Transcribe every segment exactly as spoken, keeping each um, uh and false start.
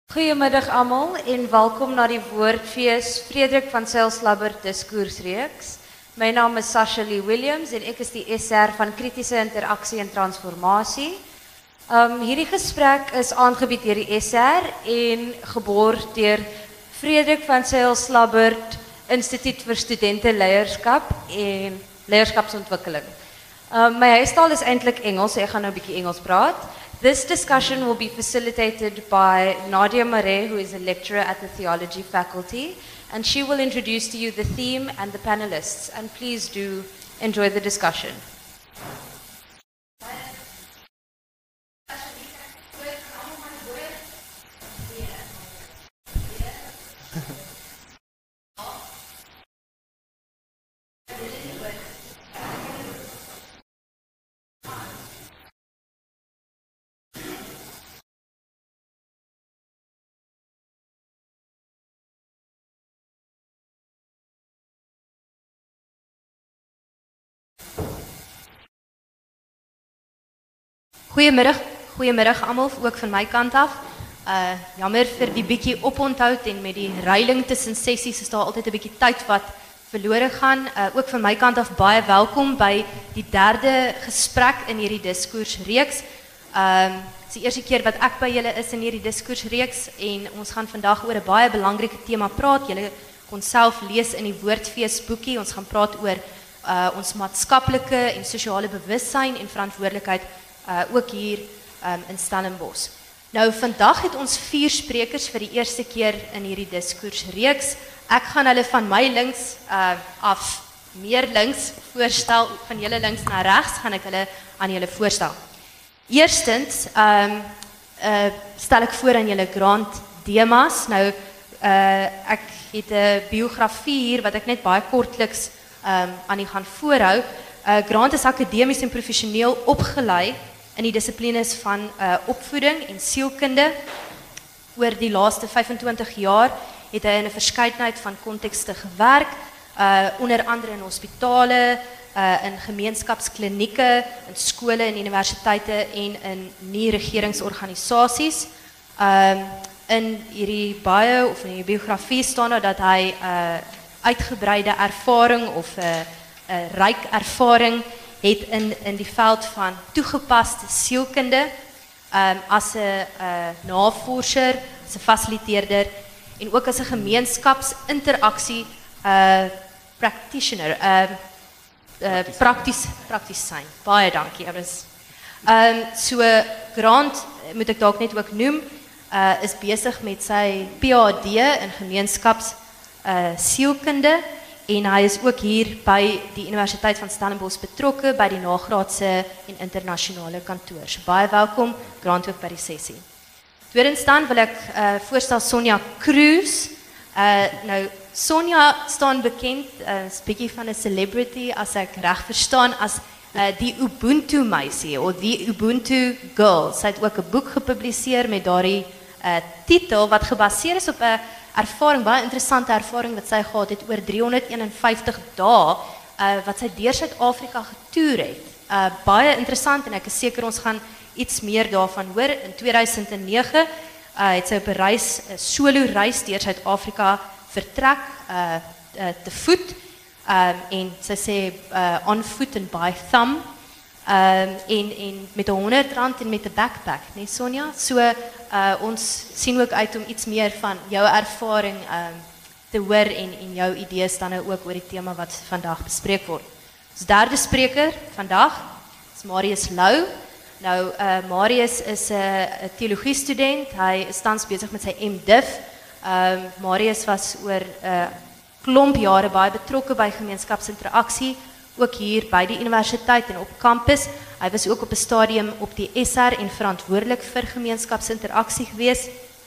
Goedemiddag allemaal en welkom naar die Woordfees Frederik van Zyl-Slabbert Diskoersreeks. Mijn naam is Sasha Lee Williams en ik is die S R van Kritische Interactie en Transformatie. Um, hierdie gesprek is aangebied deur die S R en geborg deur Frederik van Zyl-Slabbert Instituut vir Studenteleierskap en Leierskapsontwikkeling. Um, my huistaal is eintlik Engels, so ek gaan nou 'n bietjie Engels praat. This discussion will be facilitated by Nadia Marais, who is a lecturer at the Theology faculty, and she will introduce to you the theme and the panelists. And please do enjoy the discussion. Goeiemiddag, goeiemiddag almal, ook van my kant af. Uh jammer vir die bietjie oponthoud en met die ruiling tussen sessies is daar altyd 'n bietjie tyd wat verlore gaan. Uh ook van my kant af baie welkom by die derde gesprek in hierdie diskoersreeks. Um dis die eerste keer wat ek by julle is in hierdie diskoersreeks en ons gaan vandag oor 'n baie belangrike tema praat. Julle kon self lees in die Woordfees boekie. Ons gaan praat oor uh ons maatskaplike en sosiale bewussyn en verantwoordelikheid Uh, ook hier um, in Stellenbosch. Nou vandag het ons vier sprekers vir die eerste keer in hierdie diskoersreeks. Ek gaan hulle van my links uh, af meer links voorstel, van julle links na regs gaan ek hulle aan julle voorstel. Eerstens um, uh, stel ek voor aan julle Grant Demas. Nou uh, ek het 'n biografie hier wat ek net baie kortliks um, aan die gaan voorhou. Uh, Grant is akademies en professioneel opgelei in die dissiplines van uh, opvoeding en sielkunde. Oor die laaste vyfentwintig jaar het hy in 'n verskeidenheid van kontekste gewerk, uh, onder andere in hospitale, uh, in gemeenskapsklinieke, in skole en universiteite en in nie-regeringsorganisasies. Um, in hierdie bio of in die biografie staan daar dat hy uh, uitgebreide ervaring of 'n uh, uh, ryk ervaring het in in die veld van toegepaste sielkunde, um, as 'n uh, navorser, as 'n fasiliteerder en ook as 'n gemeenskapsinteraksie uh, practitioner, uh, uh, prakties praktisyn. Baie dankie. Is, um, so Grant moet ek dalk net ook noem, uh, is besig met sy P H D in gemeenskaps uh, sielkunde. En hy is ook hier by die Universiteit van Stellenbosch betrokke by die nagraadse en internasionale kantoor. So baie welkom, Grant ook by die sessie. Tweedens dan wil ek uh, voorstel Sonja Cruz. Uh, nou, Sonja staan bekend, uh, is bietjie van 'n celebrity, as ek reg verstaan, as uh, die Ubuntu meisie, of die Ubuntu girl. Sy het ook 'n boek gepubliseer met daardie uh, titel, wat gebaseer is op 'n ervaring, baie interessante ervaring wat sy gehad het oor driehonderdeenenvyftig dae uh, wat sy deur Suid-Afrika getoer het. Uh, baie interessant en ek is seker ons gaan iets meer daarvan hoor. In tweeduisend nege uh, het sy op 'n reis, 'n solo reis deur Suid-Afrika vertrek uh, uh, te voet um, en sy sê uh, on foot and by thumb. Um, en, en met 'n honderd rand en met 'n backpack, nee Sonja? So uh, ons sien ook uit om iets meer van jou ervaring um, te hoor en, en jou idees dan nou ook oor die tema wat vandag bespreek word. Ons derde spreker vandag is Marius Lou. Nou, uh, Marius is 'n uh, teologie student, hy is tans besig met sy M Div. Um, Marius was oor 'n uh, klomp jare baie betrokke by gemeenskapsinteraksie, ook hier by die universiteit en op kampus. Hy was ook op 'n stadium op die S R en verantwoordelik vir gemeenskapsinteraksie gewees.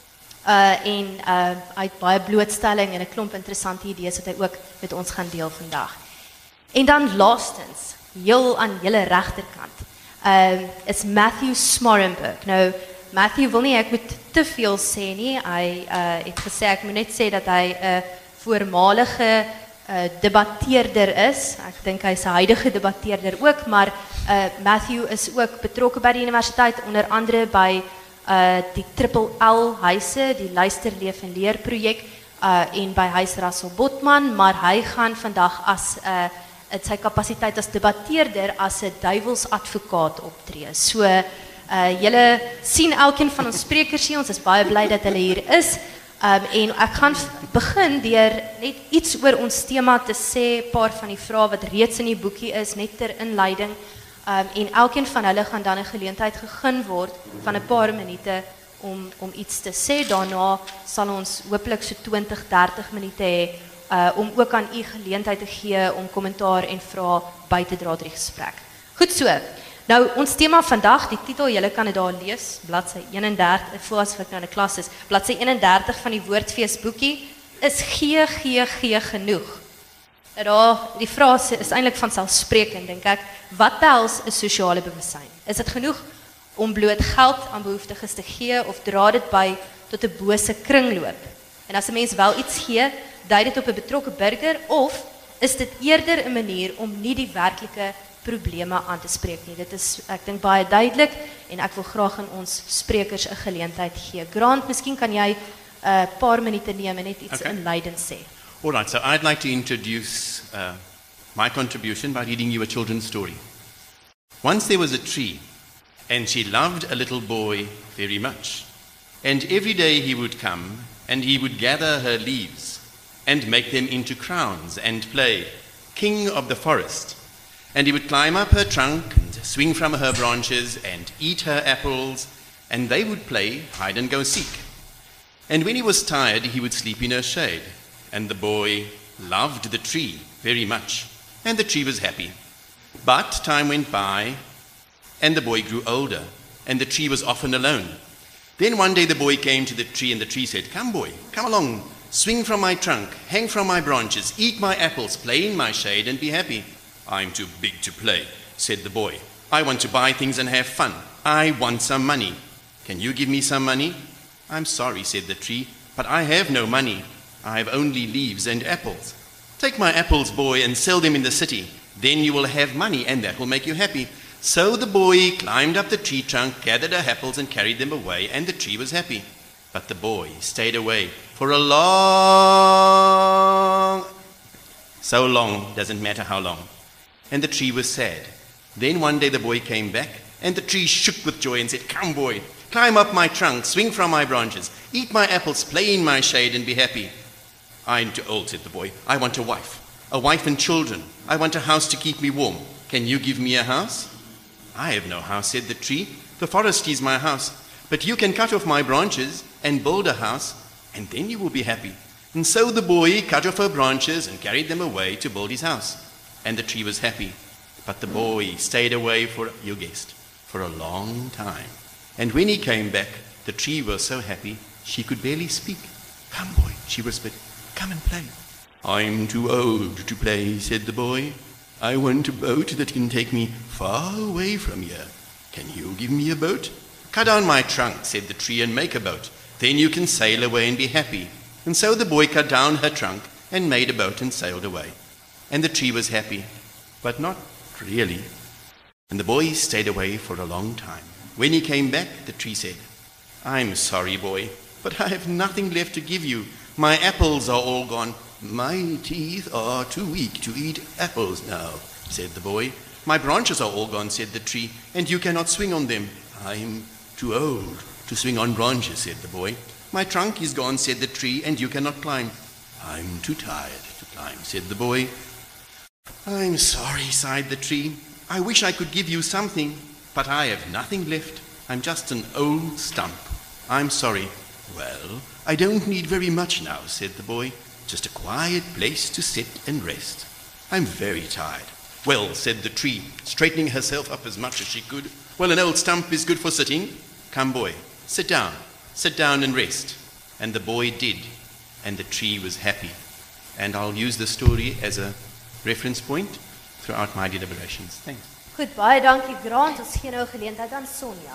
Uh, en uh, hy het baie blootstelling en 'n klomp interessante idees wat hy ook met ons gaan deel vandag. En dan laastens, heel aan julle regterkant, uh, is Matthew Smorenburg. Nou, Matthew wil nie ek moet te veel sê nie. Hy uh, het gesê ek moet net sê dat hy 'n uh, voormalige uh, debatteerder is. Ek dink hy's 'n huidige debatteerder ook, maar uh, Matthew is ook betrokke by die universiteit, onder andere by uh die Triple L huise, die Luister, Leef en Leer projek uh en by Huis Russell Botman, maar hy gaan vandag as 'n uh, het sy kapasiteit as debatteerder as 'n duiwelsadvokaat optree. So uh julle sien elkeen van ons sprekers hier, ons is baie bly dat hulle hier is. Um, en ek gaan begin deur net iets oor ons tema te sê, 'n paar van die vrae wat reeds in die boekie is, net ter inleiding. Um, en elkeen van hulle gaan dan 'n geleentheid gegee word van 'n paar minute om om iets te sê. Daarna sal ons hopelik so twintig, dertig minute hê uh, om ook aan u geleentheid te gee om kommentaar en vrae by te dra tot die gesprek. Goed so. Nou, ons tema vandag, die titel, julle kan dit daar lees, bladsy eenendertig, ek voel asof ek nou in 'n klas is, bladsy eenendertig van die Woordfees boekie, is gee, gee, gee genoeg. Daar, die vraag is eintlik van selfsprekend, dink ek, wat behels 'n sosiale bewussyn? Is dit genoeg om bloot geld aan behoeftiges te gee, of dra dit by tot 'n bose kringloop? En as 'n mens wel iets gee, dui dit op 'n betrokke burger, of is dit eerder 'n manier om nie die werklike probleme aan te spreek nie? Dit is, ek dink, baie duidelik, en ek wil graag aan ons sprekers 'n geleentheid gee. Grant, miskien kan jy 'n uh, paar minute neem en net iets Okay. inleidend sê. All right, so I'd like to introduce uh, my contribution by reading you a children's story. Once there was a tree, and she loved a little boy very much. And every day he would come, and he would gather her leaves, and make them into crowns, and play king of the forest. And he would climb up her trunk, and swing from her branches, and eat her apples, and they would play hide and go seek. And when he was tired, he would sleep in her shade. And the boy loved the tree very much, and the tree was happy. But time went by, and the boy grew older, and the tree was often alone. Then one day the boy came to the tree, and the tree said, "Come, boy, come along, swing from my trunk, hang from my branches, eat my apples, play in my shade, and be happy." "I'm too big to play," said the boy. "I want to buy things and have fun. I want some money. Can you give me some money?" "I'm sorry," said the tree, "but I have no money. I have only leaves and apples." "Take my apples, boy, and sell them in the city. Then you will have money, and that will make you happy." So the boy climbed up the tree trunk, gathered her apples, and carried them away, and the tree was happy. But the boy stayed away for a long... So long, doesn't matter how long. And the tree was sad. Then one day the boy came back, and the tree shook with joy and said, "Come, boy, climb up my trunk, swing from my branches, eat my apples, play in my shade, and be happy." "I'm too old," said the boy. "I want a wife, a wife and children. I want a house to keep me warm. Can you give me a house?" "I have no house," said the tree. "The forest is my house. But you can cut off my branches and build a house, and then you will be happy." And so the boy cut off her branches and carried them away to build his house. And the tree was happy. But the boy stayed away for, you guessed, for a long time. And when he came back, the tree was so happy she could barely speak. "Come, boy," she whispered, "come and play." "I'm too old to play," said the boy. "I want a boat that can take me far away from here. Can you give me a boat?" "Cut down my trunk," said the tree, "and make a boat. Then you can sail away and be happy." And so the boy cut down her trunk and made a boat and sailed away. And the tree was happy, but not really. And the boy stayed away for a long time. When he came back, the tree said, "I'm sorry, boy, but I have nothing left to give you. My apples are all gone." "My teeth are too weak to eat apples now," said the boy. "My branches are all gone," said the tree, "and you cannot swing on them." "I'm too old to swing on branches," said the boy. "My trunk is gone," said the tree, "and you cannot climb." "I'm too tired to climb," said the boy. "I'm sorry," sighed the tree. "I wish I could give you something, but I have nothing left. I'm just an old stump. I'm sorry." "Well, I don't need very much now," said the boy. "Just a quiet place to sit and rest. I'm very tired." "Well," said the tree, straightening herself up as much as she could, "well, an old stump is good for sitting. Come, boy, sit down. Sit down and rest." And the boy did, and the tree was happy. And I'll use the story as a reference point throughout my deliberations. Thanks. Goed, baie dankie Grant. Ons gee nou geleentheid aan Sonja.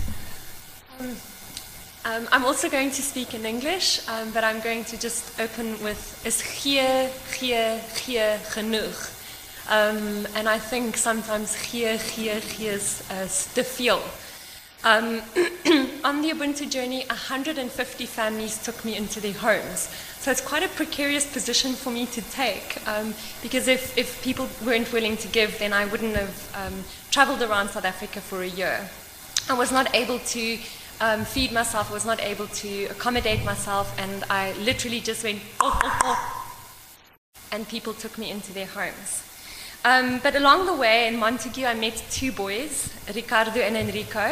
Um, um, I'm also going to speak in English, um, but I'm going to just open with is gee, gee, gee genoeg. Um, and I think sometimes gee, gee, gee is, is te veel. Um, on the Ubuntu journey, one hundred fifty families took me into their homes. So it's quite a precarious position for me to take, um, because if, if people weren't willing to give, then I wouldn't have um, traveled around South Africa for a year. I was not able to um, feed myself, I was not able to accommodate myself, and I literally just went, oh, oh, oh, and people took me into their homes. Um, but along the way in Montague, I met two boys, Ricardo and Enrico,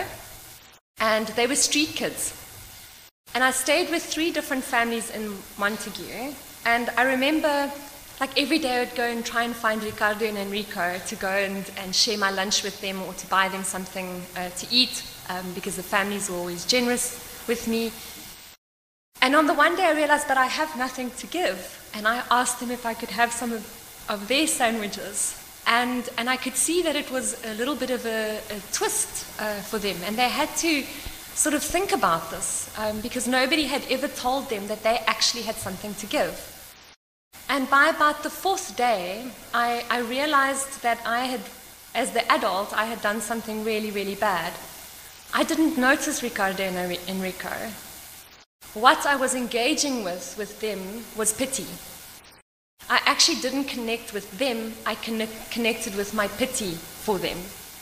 and they were street kids. And I stayed with three different families in Montague, and I remember, like every day I would go and try and find Ricardo and Enrico to go and, and share my lunch with them or to buy them something uh, to eat, um, because the families were always generous with me. And on the one day I realized that I have nothing to give, and I asked them if I could have some of, of their sandwiches. And, and I could see that it was a little bit of a, a twist uh, for them, and they had to sort of think about this, um, because nobody had ever told them that they actually had something to give. And by about the fourth day, I, I realized that I had, as the adult, I had done something really, really bad. I didn't notice Ricardo and Enrico. What I was engaging with with them was pity. I actually didn't connect with them, I connect, connected with my pity for them.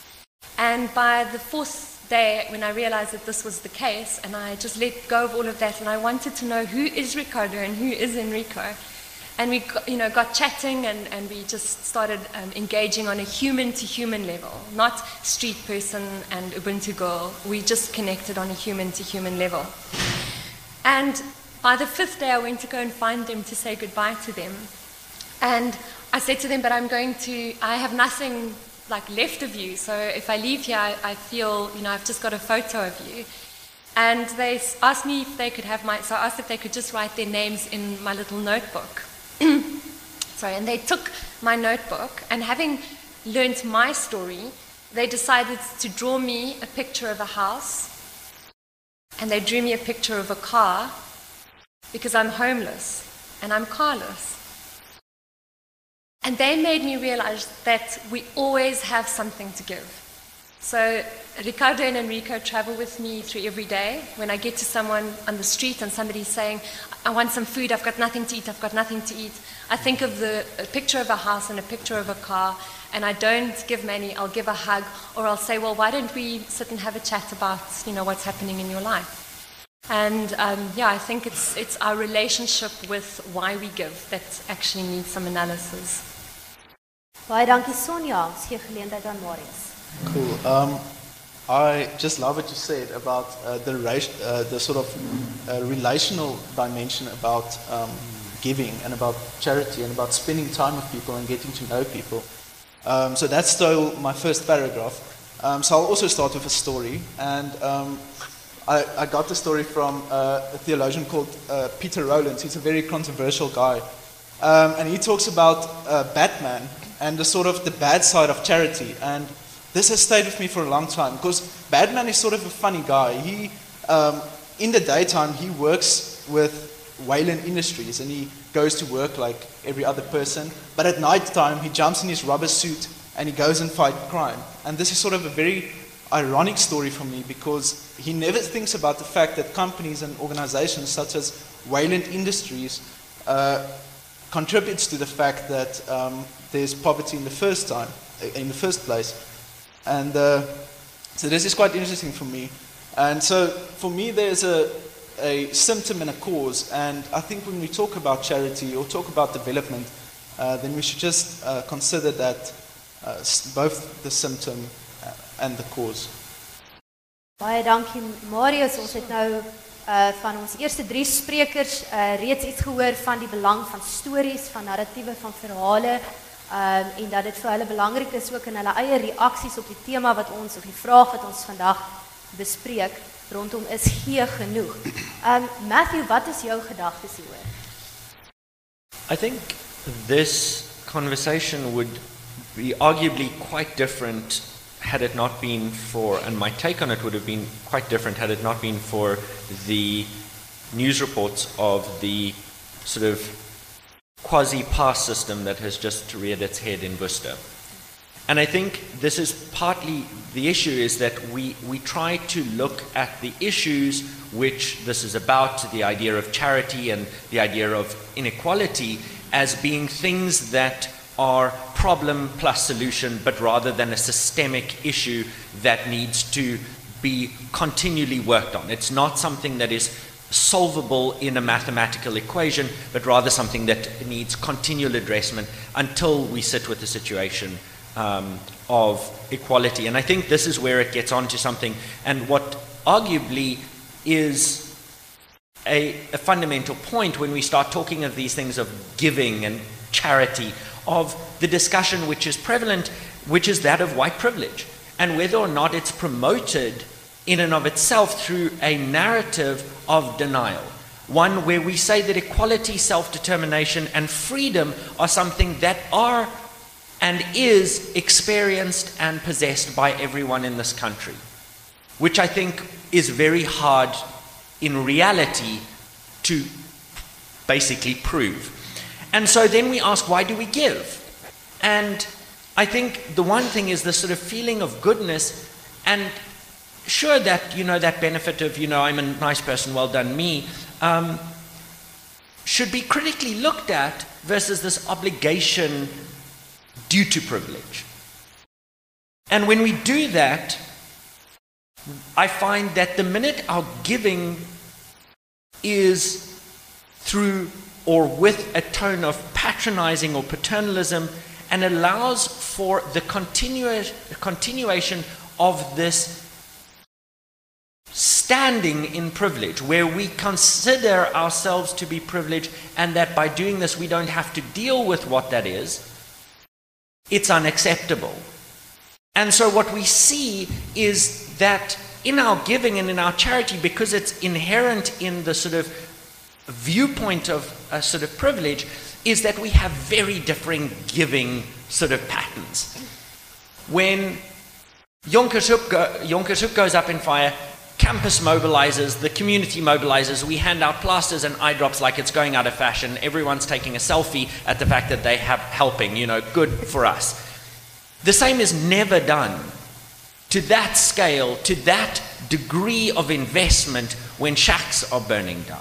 And by the fourth day, when I realized that this was the case, and I just let go of all of that, and I wanted to know who is Ricardo and who is Enrico. And we got, you know, got chatting, and, and we just started um, engaging on a human-to-human level, not street person and Ubuntu girl. We just connected on a human-to-human level. And by the fifth day, I went to go and find them to say goodbye to them. And I said to them, but I'm going to, I have nothing like left of you, so if I leave here, I, I feel, you know, I've just got a photo of you. And they asked me if they could have my, so I asked if they could just write their names in my little notebook. Sorry, and they took my notebook, and having learnt my story, they decided to draw me a picture of a house, and they drew me a picture of a car, because I'm homeless, and I'm carless. And they made me realize that we always have something to give. So Ricardo and Enrico travel with me through every day. When I get to someone on the street and somebody's saying, I want some food, I've got nothing to eat, I've got nothing to eat, I think of the a picture of a house and a picture of a car, and I don't give money, I'll give a hug, or I'll say, well, why don't we sit and have a chat about, you know, what's happening in your life? And um, yeah, I think it's, it's our relationship with why we give that actually needs some analysis. Baie dankie Sonja, ons gee geleentheid aan Marius. Cool. Um, I just love what you said about uh, the, uh, the sort of uh, relational dimension about um, giving and about charity and about spending time with people and getting to know people. Um, so that stole my first paragraph. Um, so I'll also start with a story. And um, I, I got the story from uh, a theologian called uh, Peter Rowlands. He's a very controversial guy. Um, and he talks about uh, Batman and the sort of the bad side of charity. And this has stayed with me for a long time, because Batman is sort of a funny guy. He, um, in the daytime, he works with Wayland Industries, and he goes to work like every other person. But at night time, he jumps in his rubber suit and he goes and fights crime. And this is sort of a very ironic story for me, because he never thinks about the fact that companies and organizations such as Wayland Industries uh, contributes to the fact that um, there's poverty in the first time, in the first place. And uh, so this is quite interesting for me. And so for me, there's a, a symptom and a cause. And I think when we talk about charity or talk about development, uh, then we should just uh, consider that uh, both the symptom and the cause. Baie dankie Marius. Ons het nou uh, van ons eerste drie sprekers uh, reeds iets gehoor van die belang van stories, van narratiewe, van verhale. Um, en dat dit vir hulle belangrik is ook in hulle eie reaksies op die tema wat ons, of die vraag wat ons vandag bespreek, rondom is gee genoeg. Um, Matthew, wat is jou gedagtes hieroor? I think this conversation would be arguably quite different had it not been for, and my take on it would have been quite different had it not been for the news reports of the sort of quasi-pass system that has just reared its head in Worcester. And I think this is partly the issue, is that we, we try to look at the issues which this is about, the idea of charity and the idea of inequality, as being things that are problem plus solution, but rather than a systemic issue that needs to be continually worked on. It's not something that is solvable in a mathematical equation, but rather something that needs continual addressment until we sit with the situation um, of equality. And I think this is where it gets onto something, and what arguably is a, a fundamental point when we start talking of these things of giving and charity, of the discussion which is prevalent, which is that of white privilege, and whether or not it's promoted in and of itself through a narrative of denial. One where we say that equality, self-determination, and freedom are something that are and is experienced and possessed by everyone in this country, which I think is very hard in reality to basically prove. And so then we ask, why do we give? And I think the one thing is this sort of feeling of goodness, and sure that, you know, that benefit of, you know, I'm a nice person, well done me, um, should be critically looked at versus this obligation due to privilege. And when we do that, I find that the minute our giving is through or with a tone of patronizing or paternalism, and allows for the continua- continuation of this standing in privilege, where we consider ourselves to be privileged, and that by doing this we don't have to deal with what that is, it's unacceptable. And so what we see is that in our giving and in our charity, because it's inherent in the sort of viewpoint of a sort of privilege, is that we have very differing giving sort of patterns. When Jonkershoek go, goes up in fire, campus mobilizes, the community mobilizes, we hand out plasters and eye drops like it's going out of fashion, everyone's taking a selfie at the fact that they have helping, you know, good for us. The same is never done to that scale, to that degree of investment when shacks are burning down,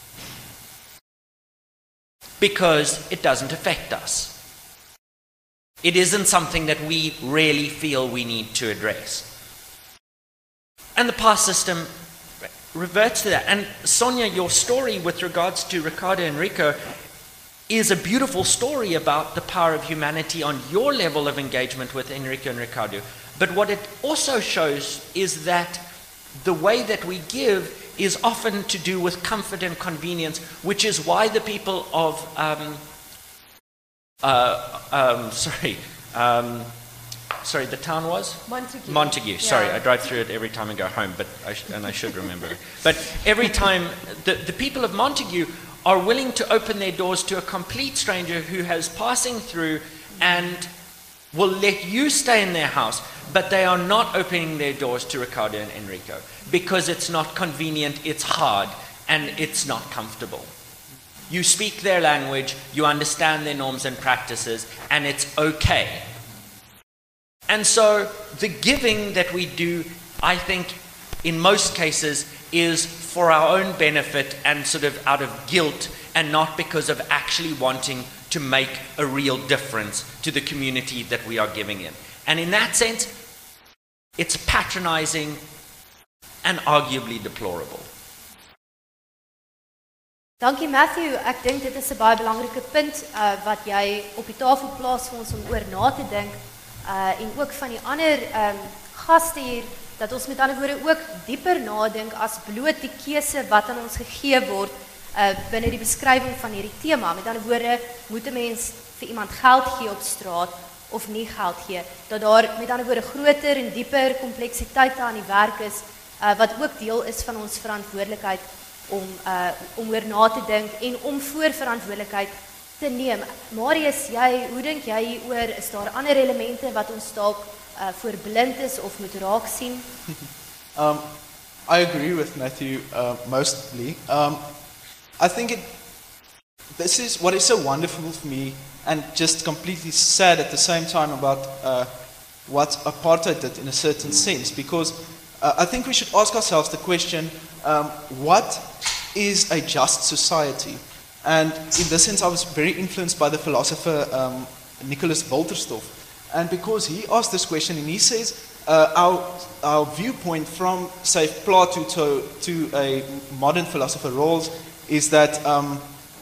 because it doesn't affect us. It isn't something that we really feel we need to address. And the pass system reverts to that. And Sonia, your story with regards to Ricardo and Enrico is a beautiful story about the power of humanity on your level of engagement with Enrico and Ricardo. But what it also shows is that the way that we give is often to do with comfort and convenience, which is why the people of, um, uh, um, sorry, um, sorry, the town was? Montague. Montague, sorry, Yeah. I drive through it every time I go home, but I sh- and I should remember it. But every time, the, the people of Montague are willing to open their doors to a complete stranger who has passing through and will let you stay in their house, but they are not opening their doors to Ricardo and Enrico because it's not convenient, it's hard, and it's not comfortable. You speak their language, you understand their norms and practices, and it's okay. And so the giving that we do, I think, in most cases, is for our own benefit and sort of out of guilt, and not because of actually wanting to make a real difference to the community that we are giving in. And in that sense, it's patronizing and arguably deplorable. Dankie Matthew, ek dink dit is 'n baie belangrike punt uh, wat jy op die tafel plaas vir ons om oor na te dink, uh, en ook van die ander um, gaste hier, dat ons met ander woorde ook dieper nadink as bloot die keuse wat aan ons gegee word uh, binne die beskrywing van hierdie tema. Met ander woorde, moet 'n mens vir iemand geld gee op straat of nie geld gee, dat daar met ander woorde groter en dieper kompleksiteite aan die werk is, uh, wat ook deel is van ons verantwoordelikheid om uh, om oor na te dink en om voorverantwoordelikheid te neem. Marius, jy, hoe dink jy hieroor? Is daar ander elemente wat ons dalk uh, voor blind is of moet raak sien? Um, I agree with Matthew uh, mostly. Um, I think it. This is what is so wonderful for me, and just completely sad at the same time about uh, what apartheid did in a certain sense, because uh, I think we should ask ourselves the question, um, what is a just society? And in this sense, I was very influenced by the philosopher um, Nicholas Wolterstorff. And because he asked this question, and he says, uh, our, our viewpoint from, say, Plato to, to a modern philosopher Rawls is that um,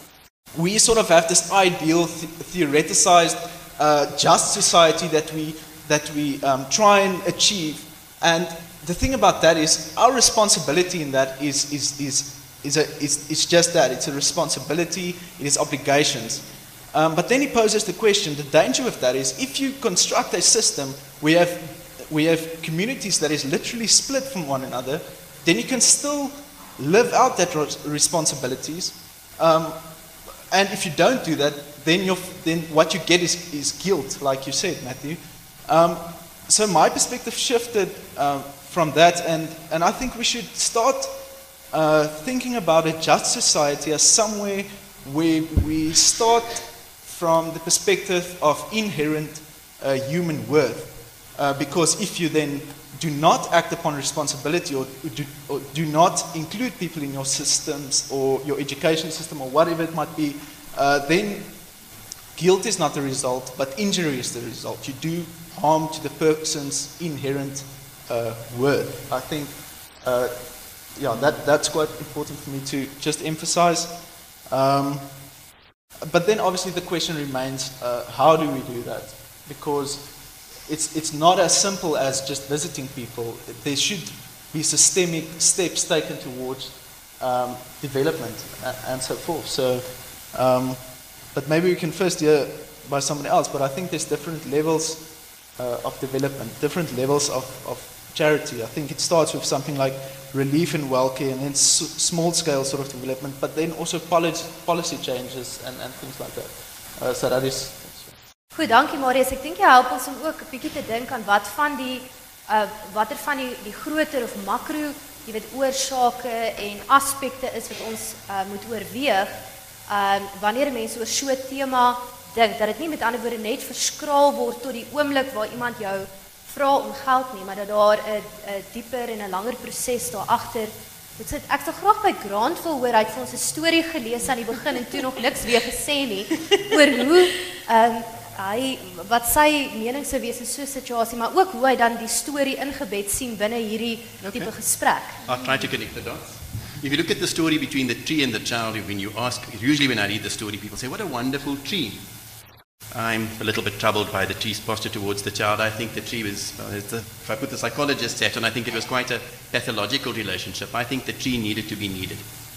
we sort of have this ideal, th- theoreticized, uh, just society that we, that we um, try and achieve. And the thing about that is, our responsibility in that is, is, is Is a, it's, it's just that. It's a responsibility. It is obligations. Um, but then he poses the question, the danger of that is, if you construct a system where you have, we have communities that is literally split from one another, then you can still live out that responsibilities. Um, and if you don't do that, then, you're, then what you get is, is guilt, like you said, Matthew. Um, so my perspective shifted uh, from that, and, and I think we should start Uh, thinking about a just society as somewhere where we start from the perspective of inherent uh, human worth. Uh, because if you then do not act upon responsibility or do, or do not include people in your systems or your education system or whatever it might be, uh, then guilt is not the result, but injury is the result. You do harm to the person's inherent uh, worth. I think uh, Yeah, that, that's quite important for me to just emphasize. Um, but then obviously the question remains, uh, how do we do that? Because it's, it's not as simple as just visiting people. There should be systemic steps taken towards um, development and, and so forth. So, um, but maybe we can first hear by somebody else, but I think there's different levels uh, of development, different levels of, of charity. I think it starts with something like relief and welfare, and then s- small-scale sort of development, but then also policy, policy changes and, and things like that. Uh, so that is... Goed, dankie Marius. Ek dink jy help ons om ook 'n bietjie te dink aan wat van die uh watter van die die groter of makro, jy weet, oorsake en aspekte is wat ons uh moet oorweeg. Um wanneer mense oor so 'n tema dink, dat dit nie met ander woorde net verskraal word tot die oomblik waar iemand jou vra om geld nie, maar dat daar 'n 'n dieper en 'n langer proses daar agter. Dit sit ek sal graag by Grant wil hoor, hy het vir ons 'n storie gelees aan die begin en toe nog niks weer gesê nie oor hoe ehm um, hy wat sy mening sou wees in so 'n situasie, maar ook hoe hy dan die storie ingebed sien binne hierdie Okay. tipe gesprek. I'll try to connect the dots. If you look at the story between the tree and the child, when you ask, usually when I read the story, people say, what a wonderful tree. I'm a little bit troubled by the tree's posture towards the child. I think the tree was, well, it's the, if I put the psychologist's hat on, I think it was quite a pathological relationship. I think the tree needed to be needed.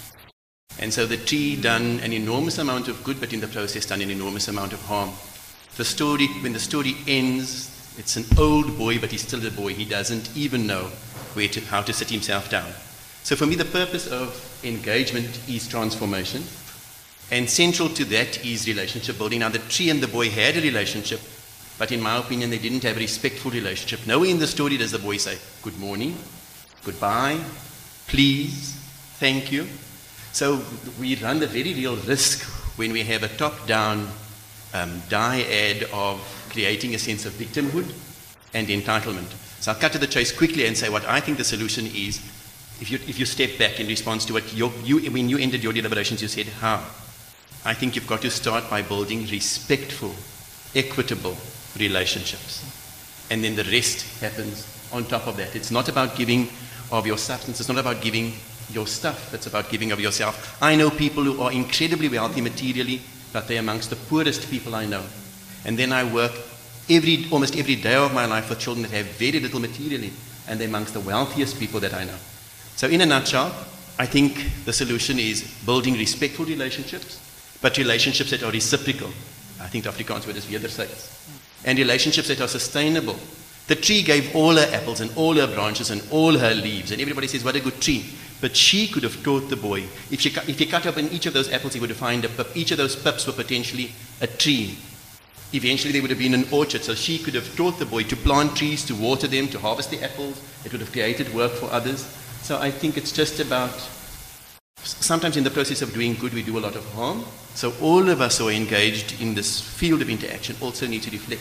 And so the tree done an enormous amount of good, but in the process done an enormous amount of harm. The story, when the story ends, it's an old boy, but he's still a boy. He doesn't even know where to, how to sit himself down. So for me, the purpose of engagement is transformation. And central to that is relationship building. Now, the tree and the boy had a relationship, but in my opinion, they didn't have a respectful relationship. Nowhere in the story does the boy say, good morning, goodbye, please, thank you. So we run the very real risk when we have a top-down um, dyad of creating a sense of victimhood and entitlement. So I'll cut to the chase quickly and say what I think the solution is. If you, if you step back in response to what you, you, when you ended your deliberations, you said, how? I think you've got to start by building respectful, equitable relationships. And then the rest happens on top of that. It's not about giving of your substance. It's not about giving your stuff. It's about giving of yourself. I know people who are incredibly wealthy materially, but they're amongst the poorest people I know. And then I work every, almost every day of my life with children that have very little materially, and they're amongst the wealthiest people that I know. So in a nutshell, I think the solution is building respectful relationships, but relationships that are reciprocal. I think the Afrikaans word is wederzijds. And relationships that are sustainable. The tree gave all her apples and all her branches and all her leaves, and everybody says, what a good tree. But she could have taught the boy. If, she, if he cut open each of those apples, he would have found a pip. Each of those pips were potentially a tree. Eventually, there would have been an orchard, so she could have taught the boy to plant trees, to water them, to harvest the apples. It would have created work for others. So I think it's just about, sometimes in the process of doing good, we do a lot of harm. So all of us who are engaged in this field of interaction also need to reflect,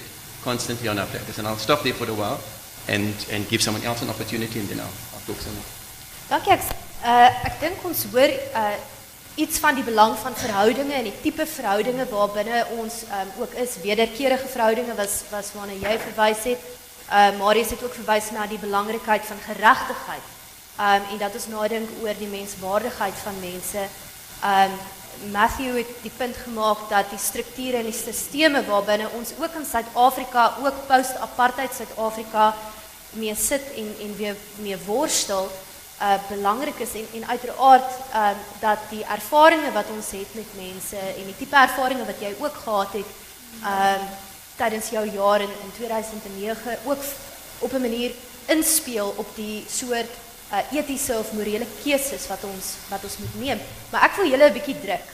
constantly on our platters. And I'll stop there for a while and, and give someone else an opportunity, and then I'll, I'll talk some more. Dankie. Ek uh, ek dink ons hoor uh, iets van die belang van verhoudinge en die tipe verhoudinge waarbinne ons um, ook is. Wederkerige verhoudinge was was waarna jy verwys het. Uh, Marius het ook verwys na die belangrikheid van geregtigheid. Um, en dat ons nadink oor die menswaardigheid van mense. Um, Matthew het die punt gemaak dat die strukture en die sisteme waarbinne ons ook in Suid-Afrika, ook post-apartheid Suid-Afrika mee sit en, en weer mee worstel, uh, belangrik is en, en uiteraard uh, dat die ervarings wat ons het met mense en die tipe ervarings wat jy ook gehad het uh, tydens jou jaar in, in tweeduisend nege ook op 'n manier inspeel op die soort uh, etiese of morele keuses wat ons wat ons moet neem. Maar ek wil julle 'n bietjie druk.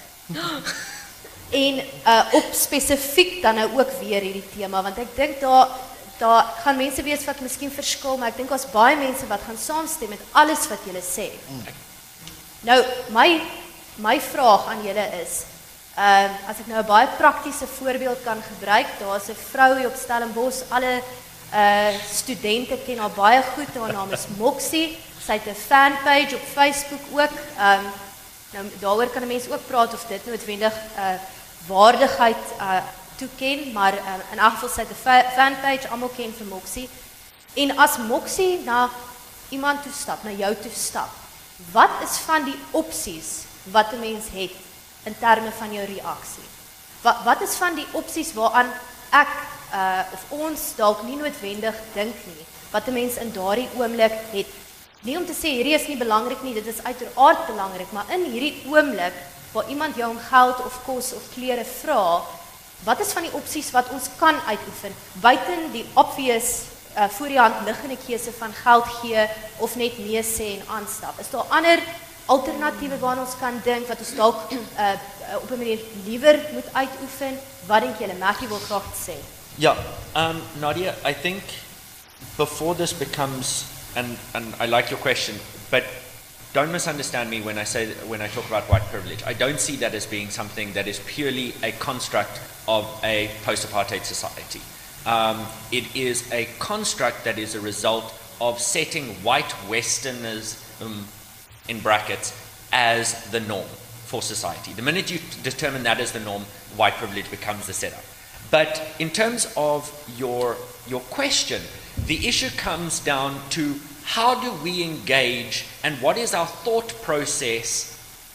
En uh, op spesifiek dan nou ook weer hierdie tema, want ek dink daar daar gaan mense wees wat miskien verskil, maar ek dink daar's baie mense wat gaan saamstem met alles wat julle sê. Mm. Nou, my my vraag aan julle is, uh, as ek nou 'n baie praktiese voorbeeld kan gebruik, daar's 'n vrou hier op Stellenbosch, alle uh, studente ken haar baie goed, haar naam is Moxie, sy het 'n fanpage op Facebook ook, um, nou daaroor kan 'n mens ook praat of dit noodwendig uh, waardigheid uh, toeken, maar uh, in elk geval sy het 'n fanpage, almal ken vir Moxie. En as Moxie na iemand toe stap, na jou toe stap, wat is van die opsies wat 'n mens het in terme van jou reaksie? Wat wat is van die opsies waaraan ek uh, of ons dalk nie noodwendig dink nie, wat 'n mens in daardie oomblik het? Nie om te sê hierdie is nie belangrik nie, dit is uiteraard belangrik, maar in hierdie oomblik waar iemand jou om geld of kos of klere vra, wat is van die opsies wat ons kan uitoefen, buiten die obvious uh, voor die hand liggende keuse van geld gee of net nee sê en aanstap? Is daar ander alternatiewe waaraan ons kan dink wat ons dalk uh, op 'n manier liewer moet uitoefen? Wat dink julle? Matthew wil graag sê. Yeah, um, Nadia, I think before this becomes, and, and I like your question, but don't misunderstand me when I say when I talk about white privilege. I don't see that as being something that is purely a construct of a post-apartheid society. Um, it is a construct that is a result of setting white Westerners, um, in brackets, as the norm for society. The minute you determine that as the norm, white privilege becomes the setup. But in terms of your your question, the issue comes down to how do we engage and what is our thought process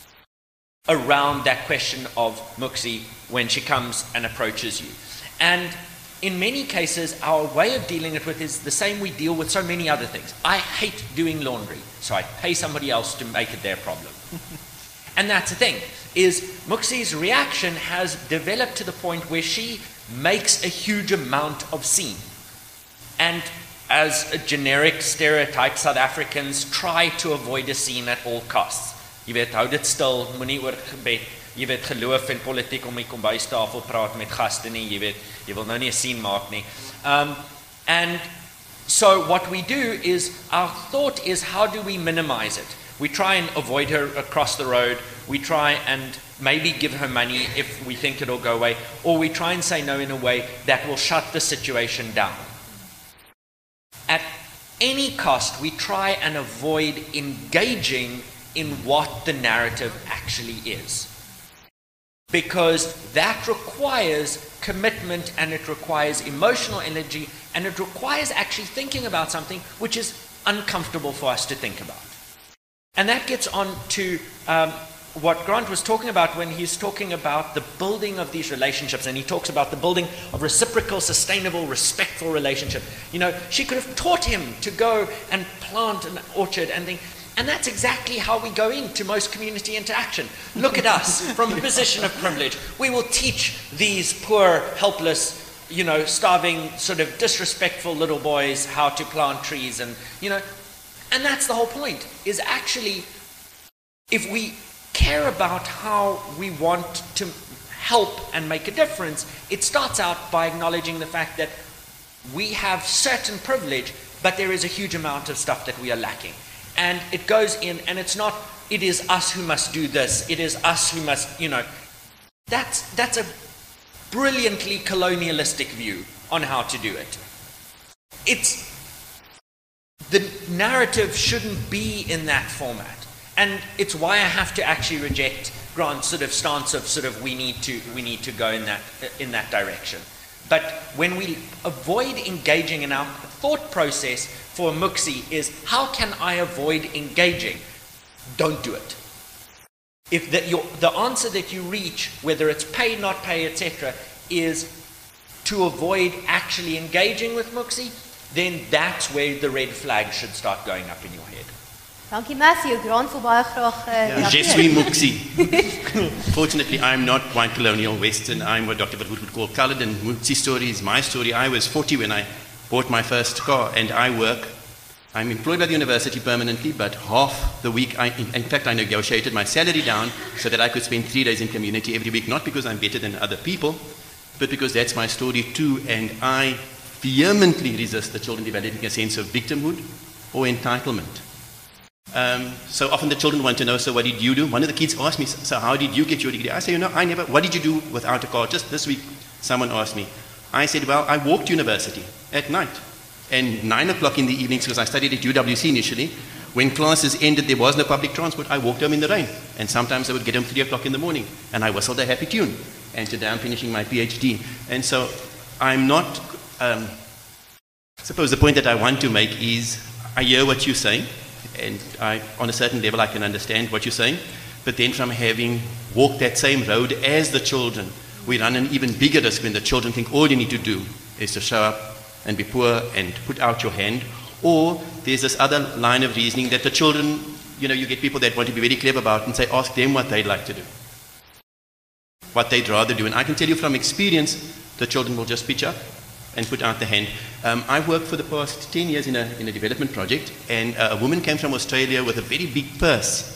around that question of Muxi when she comes and approaches you. And in many cases, our way of dealing it with is the same we deal with so many other things. I hate doing laundry, so I pay somebody else to make it their problem. And that's the thing, is Muxi's reaction has developed to the point where she makes a huge amount of scene. And as a generic stereotype, South Africans try to avoid a scene at all costs. Jy weet, hou dit stil, moenie oor gebed, jy weet, geloof en politiek om die kombuistafel praat met gaste nie, jy weet, jy wil nou nie 'n scene maak nie. Um, and so what we do is, our thought is, how do we minimize it? We try and avoid her across the road, we try and maybe give her money if we think it'll go away, or we try and say no in a way that will shut the situation down. At any cost, we try and avoid engaging in what the narrative actually is. Because that requires commitment and it requires emotional energy and it requires actually thinking about something which is uncomfortable for us to think about. And that gets on to um, what Grant was talking about when he's talking about the building of these relationships, and he talks about the building of reciprocal, sustainable, respectful relationship. You know, she could have taught him to go and plant an orchard and think, and that's exactly how we go into most community interaction. Look at us from a position of privilege. We will teach these poor, helpless, you know, starving, sort of disrespectful little boys how to plant trees, and, you know, and that's the whole point, is actually, if we care about how we want to help and make a difference, it starts out by acknowledging the fact that we have certain privilege, but there is a huge amount of stuff that we are lacking. And it goes in, and it's not, it is us who must do this, it is us who must, you know, that's, that's a brilliantly colonialistic view on how to do it. It's, the narrative shouldn't be in that format. And it's why I have to actually reject Grant's sort of stance of sort of we need to, we need to go in that, in that direction. But when we avoid engaging in our thought process for Muxi is, how can I avoid engaging? Don't do it. If the, your, the answer that you reach, whether it's pay, not pay, et cetera, is to avoid actually engaging with Muxi, then that's where the red flag should start going up in your head. Dankie Matthew, Grant wil baie graag uh, Je suis Muxi. Fortunately, I'm not white colonial Western. I'm what Doctor Verwoerd would call colored, and Muxi story is my story. I was forty when I bought my first car, and I work. I'm employed by the university permanently, but half the week, I, in, in fact, I negotiated my salary down so that I could spend three days in community every week, not because I'm better than other people, but because that's my story too, and I vehemently resist the children developing a sense of victimhood or entitlement. Um, so often the children want to know, so what did you do? One of the kids asked me, so how did you get your degree? I say, you know, I never, what did you do without a car? Just this week, someone asked me. I said, well, I walked to university at night. And nine o'clock in the evenings, because I studied at U W C initially, when classes ended, there was no public transport, I walked home in the rain. And sometimes I would get home three o'clock in the morning, and I whistled a happy tune. And today I'm finishing my PhD. And so I'm not, um, I suppose the point that I want to make is, I hear what you're saying, and I, on a certain level I can understand what you're saying, but then from having walked that same road as the children, we run an even bigger risk when the children think all you need to do is to show up and be poor and put out your hand. Or there's this other line of reasoning that the children, you know, you get people that want to be very clever about it and say, ask them what they'd like to do, what they'd rather do. And I can tell you from experience, the children will just pitch up and put out the hand. Um, I've worked for the past ten years in a, in a development project, and uh, a woman came from Australia with a very big purse.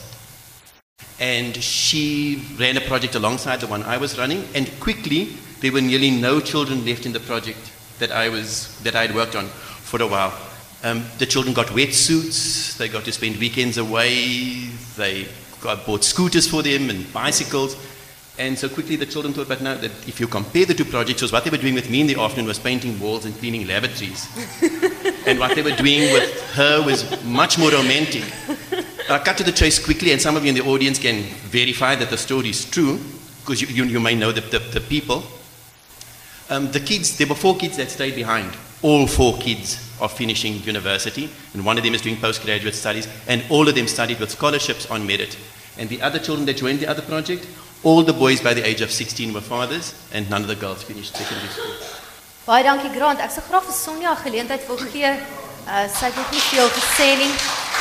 And she ran a project alongside the one I was running, and quickly there were nearly no children left in the project that I was that I had worked on for a while. Um, the children got wetsuits, they got to spend weekends away, they got, bought scooters for them and bicycles. And so quickly the children thought, but now that if you compare the two projects, was what they were doing with me in the afternoon was painting walls and cleaning lavatories. And what they were doing with her was much more romantic. I'll cut to the chase quickly, and some of you in the audience can verify that the story is true, because you, you, you may know the, the, the people. Um, the kids, there were four kids that stayed behind. All four kids are finishing university, and one of them is doing postgraduate studies, and all of them studied with scholarships on merit. And the other children that joined the other project, all the boys by the age of sixteen were fathers, and none of the girls finished secondary school. Baie dankie Grant. Ek sal graag vir Sonja 'n geleentheid wil gee. Uh, sy het nog nie veel gesê nie.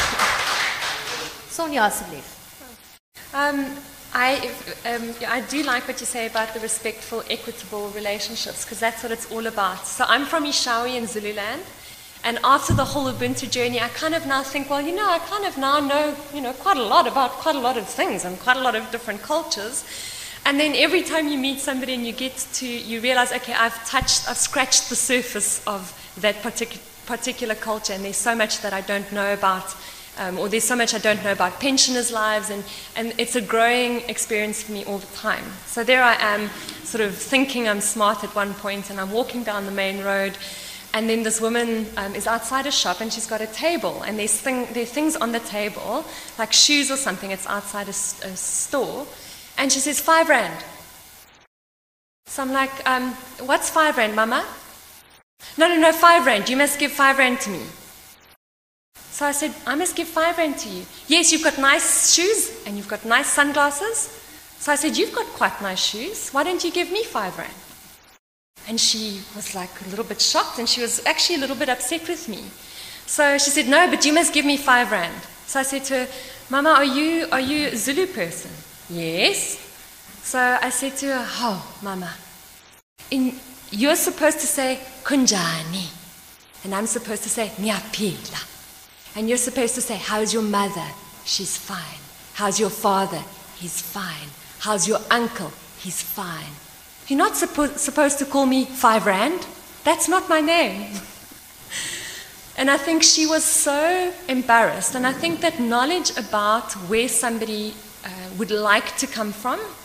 Sonja asseblief. Um, I, um, I do like what you say about the respectful, equitable relationships, because that's what it's all about. So I'm from Ishawi in Zululand, and after the whole Ubuntu journey, I kind of now think, well, you know, I kind of now know, you know, quite a lot about quite a lot of things and quite a lot of different cultures. And then every time you meet somebody and you get to, you realize, okay, I've touched, I've scratched the surface of that particular particular culture, and there's so much that I don't know about. Um, or there's so much I don't know about pensioners' lives, and, and it's a growing experience for me all the time. So there I am, sort of thinking I'm smart at one point, and I'm walking down the main road, and then this woman um, is outside a shop, and she's got a table, and there's thing, there are things on the table, like shoes or something, it's outside a, a store, and she says, five rand. So I'm like, um, what's five rand, mama? No, no, no, five rand, you must give five rand to me. So I said, I must give five rand to you. Yes, you've got nice shoes and you've got nice sunglasses. So I said, you've got quite nice shoes. Why don't you give me five rand? And she was like a little bit shocked, and she was actually a little bit upset with me. So she said, no, but you must give me five rand. So I said to her, Mama, are you, are you a Zulu person? Yes. So I said to her, oh, Mama, in, you're supposed to say kunjani, and I'm supposed to say ngiyaphila. And you're supposed to say, how's your mother? She's fine. How's your father? He's fine. How's your uncle? He's fine. You're not suppo- supposed to call me Five Rand. That's not my name. And I think she was so embarrassed. And I think that knowledge about where somebody uh, would like to come from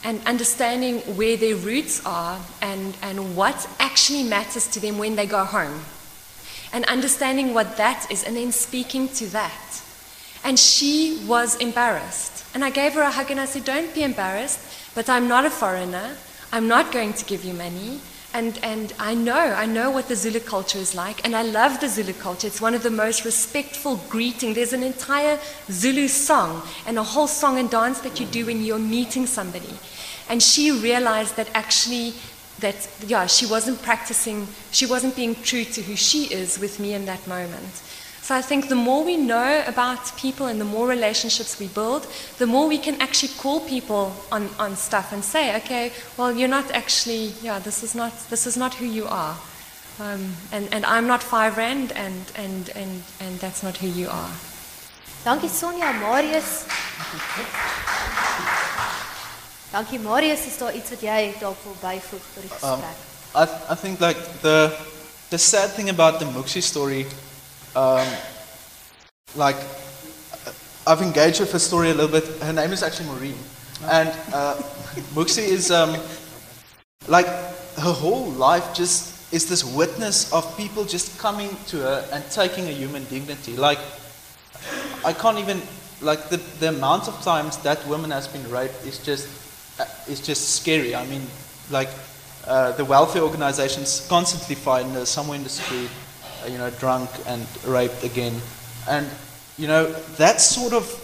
and understanding where their roots are and, and what actually matters to them when they go home. And understanding what that is and then speaking to that. And she was embarrassed. And I gave her a hug and I said, don't be embarrassed, but I'm not a foreigner. I'm not going to give you money. And, and I know, I know what the Zulu culture is like, and I love the Zulu culture. It's one of the most respectful greeting. There's an entire Zulu song and a whole song and dance that you do when you're meeting somebody. And she realized that actually, that, yeah, she wasn't practicing, she wasn't being true to who she is with me in that moment. So I think the more we know about people and the more relationships we build, the more we can actually call people on, on stuff and say, okay, well, you're not actually, yeah, this is not, this is not who you are. Um, and, and I'm not five rand and, and, and, and that's not who you are. Dankie Sonja, Marius. Dankie Marius, is daar iets wat jy dalk wil byvoeg tot die gesprek? Um, I, th I think like the, the sad thing about the Muxie story, Um, like, I've engaged with her story a little bit. Her name is actually Maureen. And uh, Muxie is, um, like, her whole life just is this witness of people just coming to her and taking a human dignity. Like, I can't even, like, the, the amount of times that woman has been raped is just, uh, is just scary. I mean, like, uh, the welfare organizations constantly find her somewhere in the street, you know, drunk and raped again. And, you know, that sort of,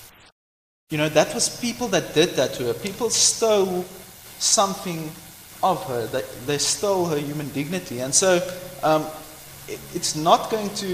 you know, that was people that did that to her. People stole something of her. They, they stole her human dignity. And so um, it, it's not going to,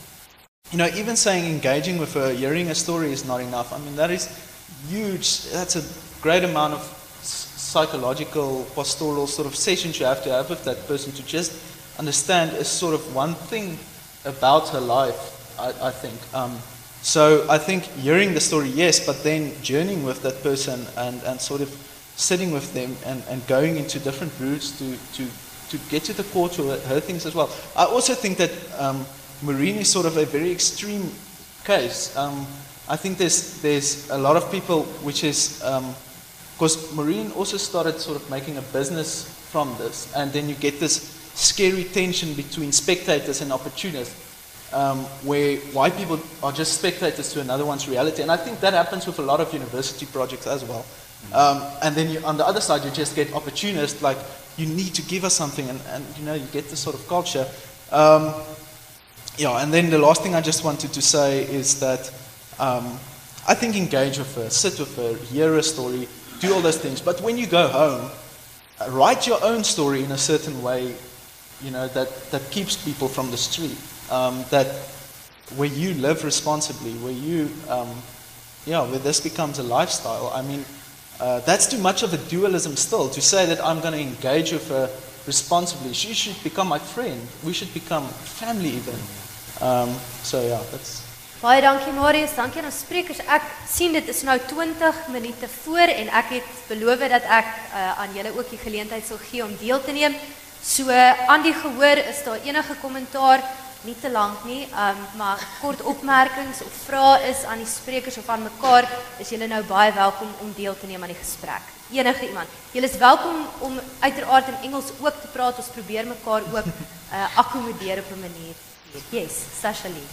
you know, even saying engaging with her, hearing a story is not enough. I mean, that is huge. That's a great amount of psychological, pastoral sort of sessions you have to have with that person to just understand is sort of one thing about her life, I, I think. Um, so I think hearing the story, yes, but then journeying with that person and, and sort of sitting with them and, and going into different routes to, to, to get to the core to her, her things as well. I also think that um, Maureen is sort of a very extreme case. Um, I think there's, there's a lot of people which is, um, because Maureen also started sort of making a business from this, and then you get this scary tension between spectators and opportunists, um, where white people are just spectators to another one's reality. And I think that happens with a lot of university projects as well. Um, and then you, on the other side, you just get opportunists, like, you need to give us something, and, and you know, you get this sort of culture. Um, yeah, and then the last thing I just wanted to say is that um, I think engage with her, sit with her, hear her story, do all those things. But when you go home, uh, write your own story in a certain way, you know, that, that keeps people from the street, um, that where you live responsibly, where you, um, yeah, where this becomes a lifestyle. I mean, uh, that's too much of a dualism still, to say that I'm going to engage with her responsibly. She should become my friend. We should become family even. Um, so yeah, that's... Baie dankie Marius, dankie aan ons sprekers. Ek sien dit is nou twintig minute voor en ek het beloof dat ek uh, aan julle ook die geleentheid sal gee om deel te neem. So aan die gehoor, is daar enige kommentaar, nie te lank nie, um, maar kort opmerkings of vrae is aan die sprekers of aan mekaar, is julle nou baie welkom om deel te neem aan die gesprek. Enige iemand. Julle is welkom om uiteraard in Engels ook te praat, ons probeer mekaar ook uh, akkommodeer op 'n manier. Yes, Sasha Lee.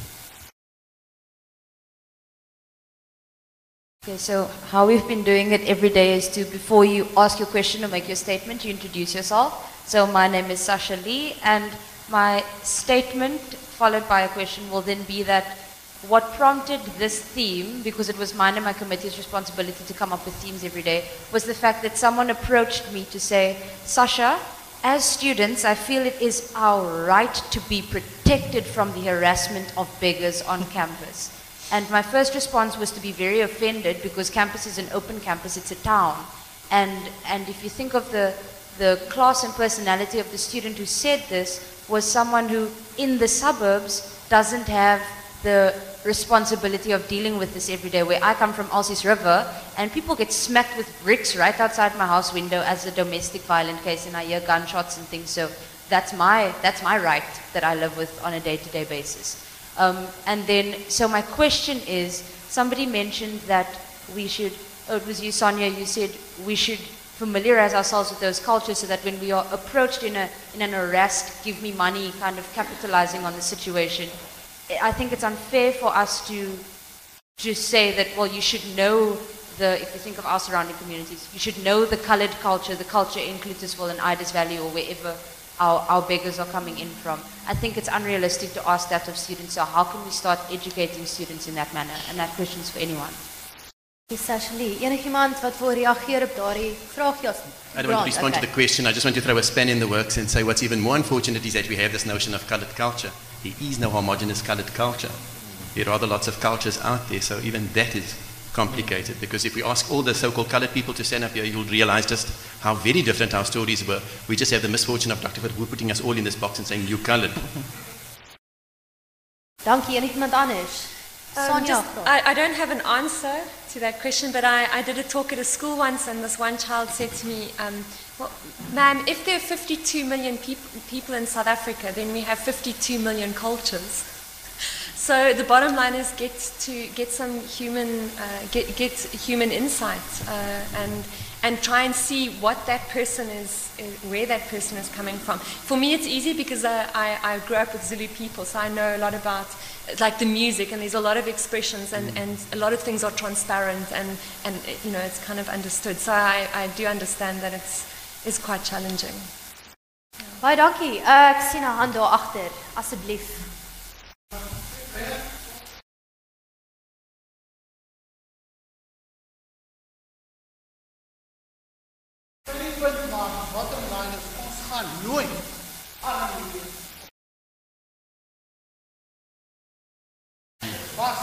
Okay, so how we've been doing it every day is to, before you ask your question or make your statement, you introduce yourself. So my name is Sasha Lee, and my statement followed by a question will then be that what prompted this theme, because it was mine and my committee's responsibility to come up with themes every day, was the fact that someone approached me to say, Sasha, as students, I feel it is our right to be protected from the harassment of beggars on campus. And my first response was to be very offended, because campus is an open campus, it's a town. And, and if you think of the, the class and personality of the student who said this, was someone who, in the suburbs, doesn't have the responsibility of dealing with this every day. Where I come from, Alsies River, and people get smacked with bricks right outside my house window as a domestic violent case, and I hear gunshots and things. So that's my, that's my right that I live with on a day-to-day basis. Um, and then, so my question is, somebody mentioned that we should, oh, it was you, Sonia, you said we should familiarize ourselves with those cultures so that when we are approached in, a, in an arrest, give me money, kind of capitalizing on the situation, I think it's unfair for us to just say that, well, you should know the, if you think of our surrounding communities, you should know the colored culture, the culture in Clutisville and Idas Valley or wherever our, our beggars are coming in from. I think it's unrealistic to ask that of students, so how can we start educating students in that manner? And that question is for anyone. Essentially, enigiemand wat wil reageer op daardie vraag? Ja, I don't want to respond okay. to the question. I just want to throw a span in the works and say what's even more unfortunate is that we have this notion of colored culture. There is no homogeneous colored culture. There are rather lots of cultures out there, so even that is complicated. Because if we ask all the so-called colored people to stand up here, you'll realize just how very different our stories were. We just have the misfortune of Doctor Verwoerd putting us all in this box and saying, you colored. Dankie, enigiemand anders? Um, Sonja, just, I, I don't have an answer to that question, but I, I did a talk at a school once, and this one child said to me, um, well, ma'am, if there are fifty-two million peop people in South Africa, then we have fifty-two million cultures. So the bottom line is get to get some human, uh, get, get human insight uh, and and try and see what that person is, where that person is coming from. For me, it's easy because I, I, I grew up with Zulu people, so I know a lot about like the music, and there's a lot of expressions, and, and a lot of things are transparent, and, and you know it's kind of understood. So I, I do understand that it's it's quite challenging. baie dankie. Uh, ek sien 'n hand daar agter, asseblief. Bottom line is ons gaan nooit aan die was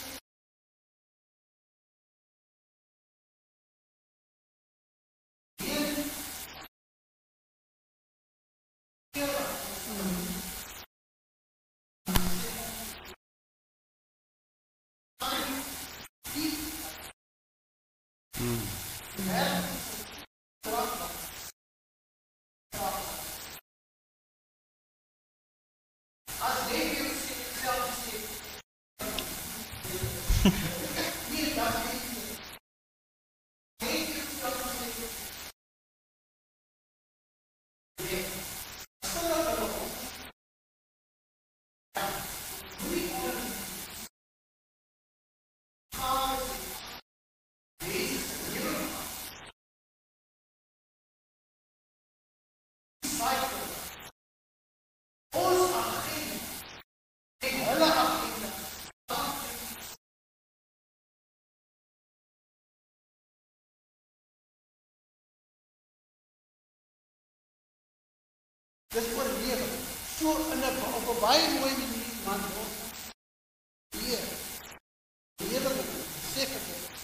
dis oorlewing. So in 'n op 'n baie mooi manier man word. Hier. Lewe seker.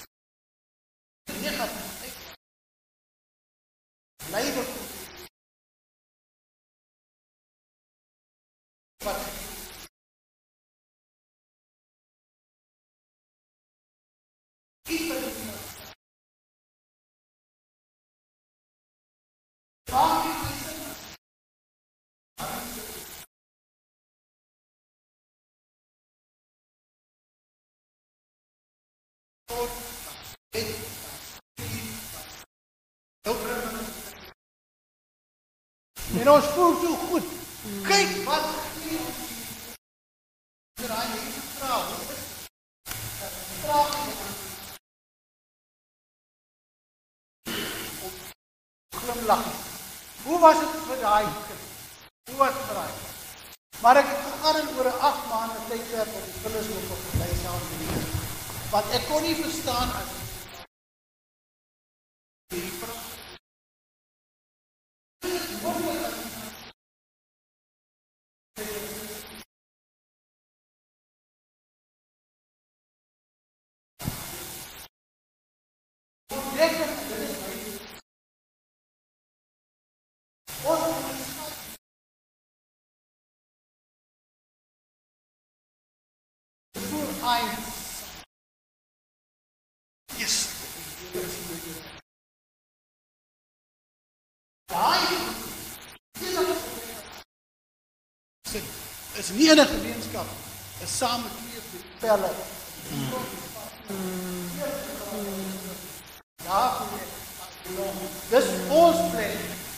Negatief. Lewe. Wat En ons voel so goed. Kyk wat hier draai hier vrou. Vraag glimlag. Hoe was dit vir daai kind? Hoe was dit vir hy? Maar ek het gegaan oor 'n agt maande tydperk op die filosofie op gebly saam met die wat ek kon nie verstaan as Yes. Is nie in 'n gemeenskap, is saam met twee pelle. Ja, Dis ons plek.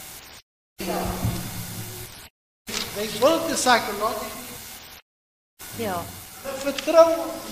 They built the psychological. Ja. Hulle vertrou ons.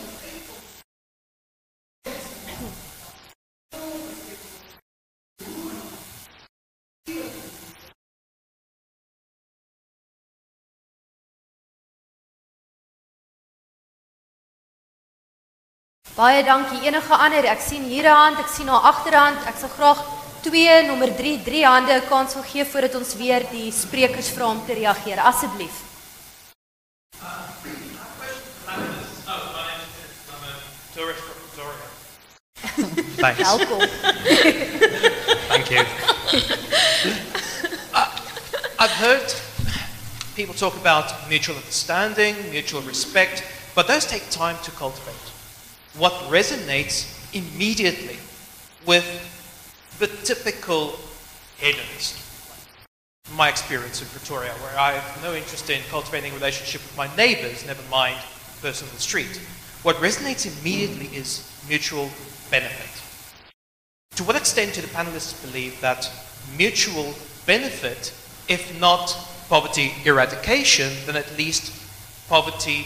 Baie dankie. Enige ander? Ek sien hier 'n hand, ek sien haar agterhand. Ek sal graag twee, nommer drie, drie hande 'n kans wil gee voordat ons weer die sprekers vra om te reageer. Asseblief. Thanks. Welkom. Thank you. uh, I've heard people talk about mutual understanding, mutual respect, but those take time to cultivate. What resonates immediately with the typical hedonist, my experience in Pretoria, where I have no interest in cultivating a relationship with my neighbours, never mind the person on the street. What resonates immediately is mutual benefit. To what extent do the panelists believe that mutual benefit, if not poverty eradication, then at least poverty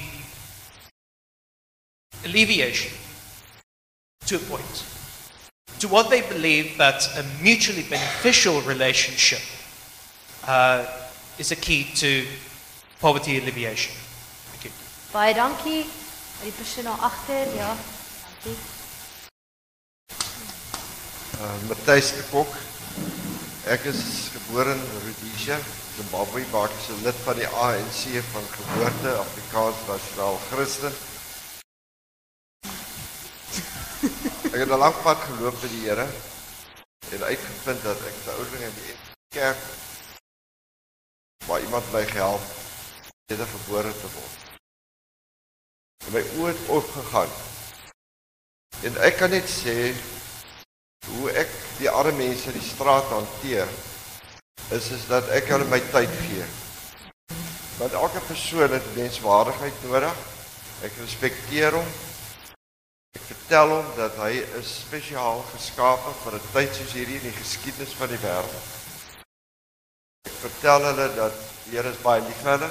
alleviation, to a point? To what they believe that a mutually beneficial relationship uh, is a key to poverty alleviation. Thank you. Baie dankie. Die persoon daar agter, ja. Dankie. Uh, Matthijs de Kok. Ek is gebore in Rhodesia, Zimbabwe, maar ek is 'n lid van die A N C van geboorte, Afrikaans Nasionaal Christen. Ek het 'n lang pad geloop by die Here en uitgevind dat ek te ouderling in die kerk waar iemand my gehelp het om gebore te word. En my oë het oopgegaan. En ek kan net sê hoe ek die arme mense in die straat hanteer, is, is dat ek hulle my tyd gee. Want elke persoon het menswaardigheid nodig. Ek respekteer hom. Ek vertel hom dat hy is spesiaal geskape vir 'n tyd soos hierdie in die geskiedenis van die wêreld. Ek vertel hulle dat die Here is baie lief vir hulle.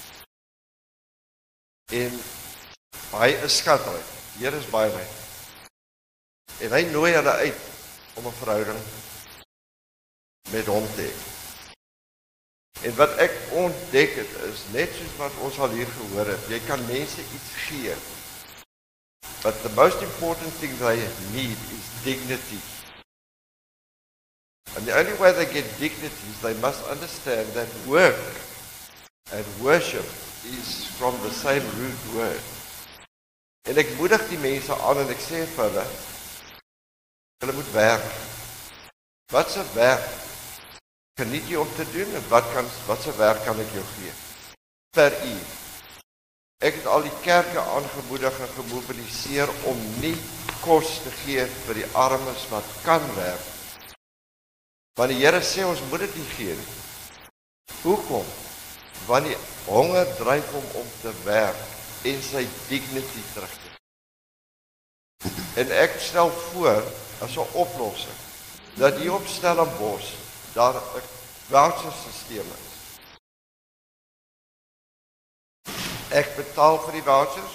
En hy is skatryk. Die Here is baie ryk. En hy nooi hulle uit om 'n verhouding met hom te hê. En wat ek ontdek het is, net soos wat ons al hier gehoor het, jy kan mense iets gee. But the most important thing they need is dignity. And the only way they get dignity is they must understand that work and worship is from the same root word. En ek moedig die mense aan en ek sê vir hulle, hulle moet werk. Wat se werk geniet jy om te doen en wat kan wat se werk kan ek jou gee? Per uur. Ek het al die kerke aangemoedig en gemobiliseer om nie kos te gee vir die armes wat kan werk. Want die Here sê ons moet dit nie gee nie. Hoekom? Want die honger dryf hom om te werk en sy dignity terug te gee. En ek stel voor as 'n oplossing dat hier op Stellenbosch daar 'n voucherstelsel is. Ek betaal vir die vouchers.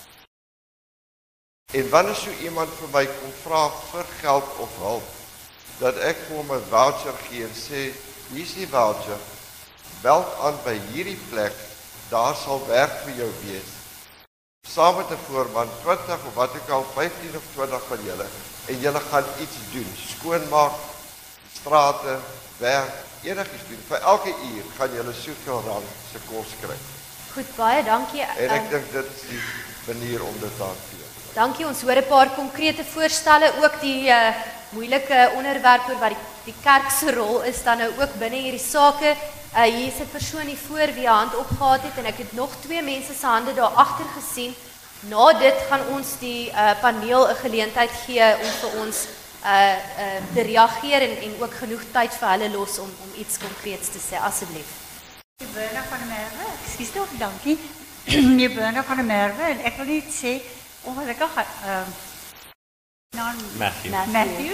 En wanneer so iemand vir my kom vra vir geld of hulp, dat ek vir hom 'n voucher gee en sê, hier is die voucher, bel aan by hierdie plek, daar sal werk vir jou wees. Saam met 'n voorman, twintig of wat ook al, vyftien of twintig van julle, en julle gaan iets doen, skoonmaak, strate, werk, enigiets doen. Vir elke uur gaan julle soveel rand se kos kry. Goed, baie dankie. En ek Um, dink dit is die manier om dit te hanteer. Dankie, ons hoor 'n paar konkrete voorstelle, ook die uh, moeilike onderwerp oor wat die, die kerk se rol is dan nou ook binne hierdie sake. Uh, hier is 'n persoon hier voor wie 'n hand opgehaal het en ek het nog twee mense se hande daar agter gesien. Na dit gaan ons die uh, paneel 'n geleentheid gee om vir ons uh, uh, te reageer en, en ook genoeg tyd vir hulle los om, om iets konkreets te sê, asseblief. Die Burner van der Merwe, ekskuus tog, dankie. Die Burner van der Merwe en ek wil net sê ongelukkig uh, naam Matthew. Matthew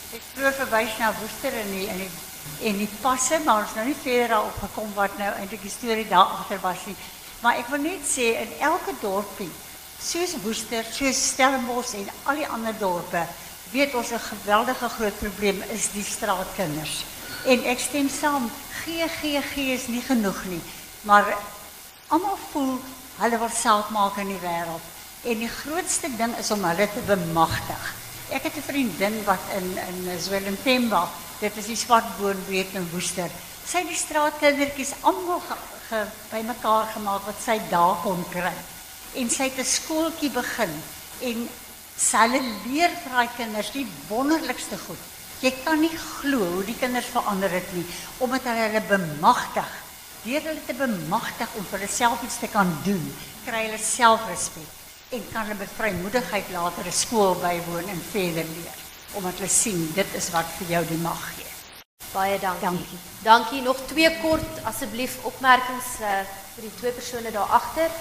Ek vroeër verwys na Woester en die, en die, en die passe, maar ons nou nie verder daarop gekom wat nou eintlik die storie daar agter was nie. Maar ek wil net sê, in elke dorpie, soos Woester, soos Stellenbosch en al die ander dorpe, weet ons 'n geweldige groot probleem is die straatkinders. En ek stem saam, G G G is nie genoeg nie, maar almal voel hulle wil saak maak in die wêreld. En die grootste ding is om hulle te bemagtig. Ek het 'n vriendin wat in in Zwelintemba, dit is die Swartboonbeek in Woester. Sy het die straatkindertjies almal ge, ge, bymekaar gemaak wat sy daar kon kry. En sy het 'n skooltjie begin en sy leer vir daai kinders die wonderlikste goed. Jy kan nie glo hoe die kinders verander het nie, omdat hulle hulle bemagtig. Deur hulle te bemagtig om vir hulle self iets te kan doen, kry hulle selfrespek en kan hulle met vrymoedigheid later 'n skool bywoon en verder leer, omdat hulle sien dit is wat vir jou die mag gee. Baie dankie. Dankie. Dankie. Nog twee kort asseblief opmerkings uh, vir die twee persone daar agter.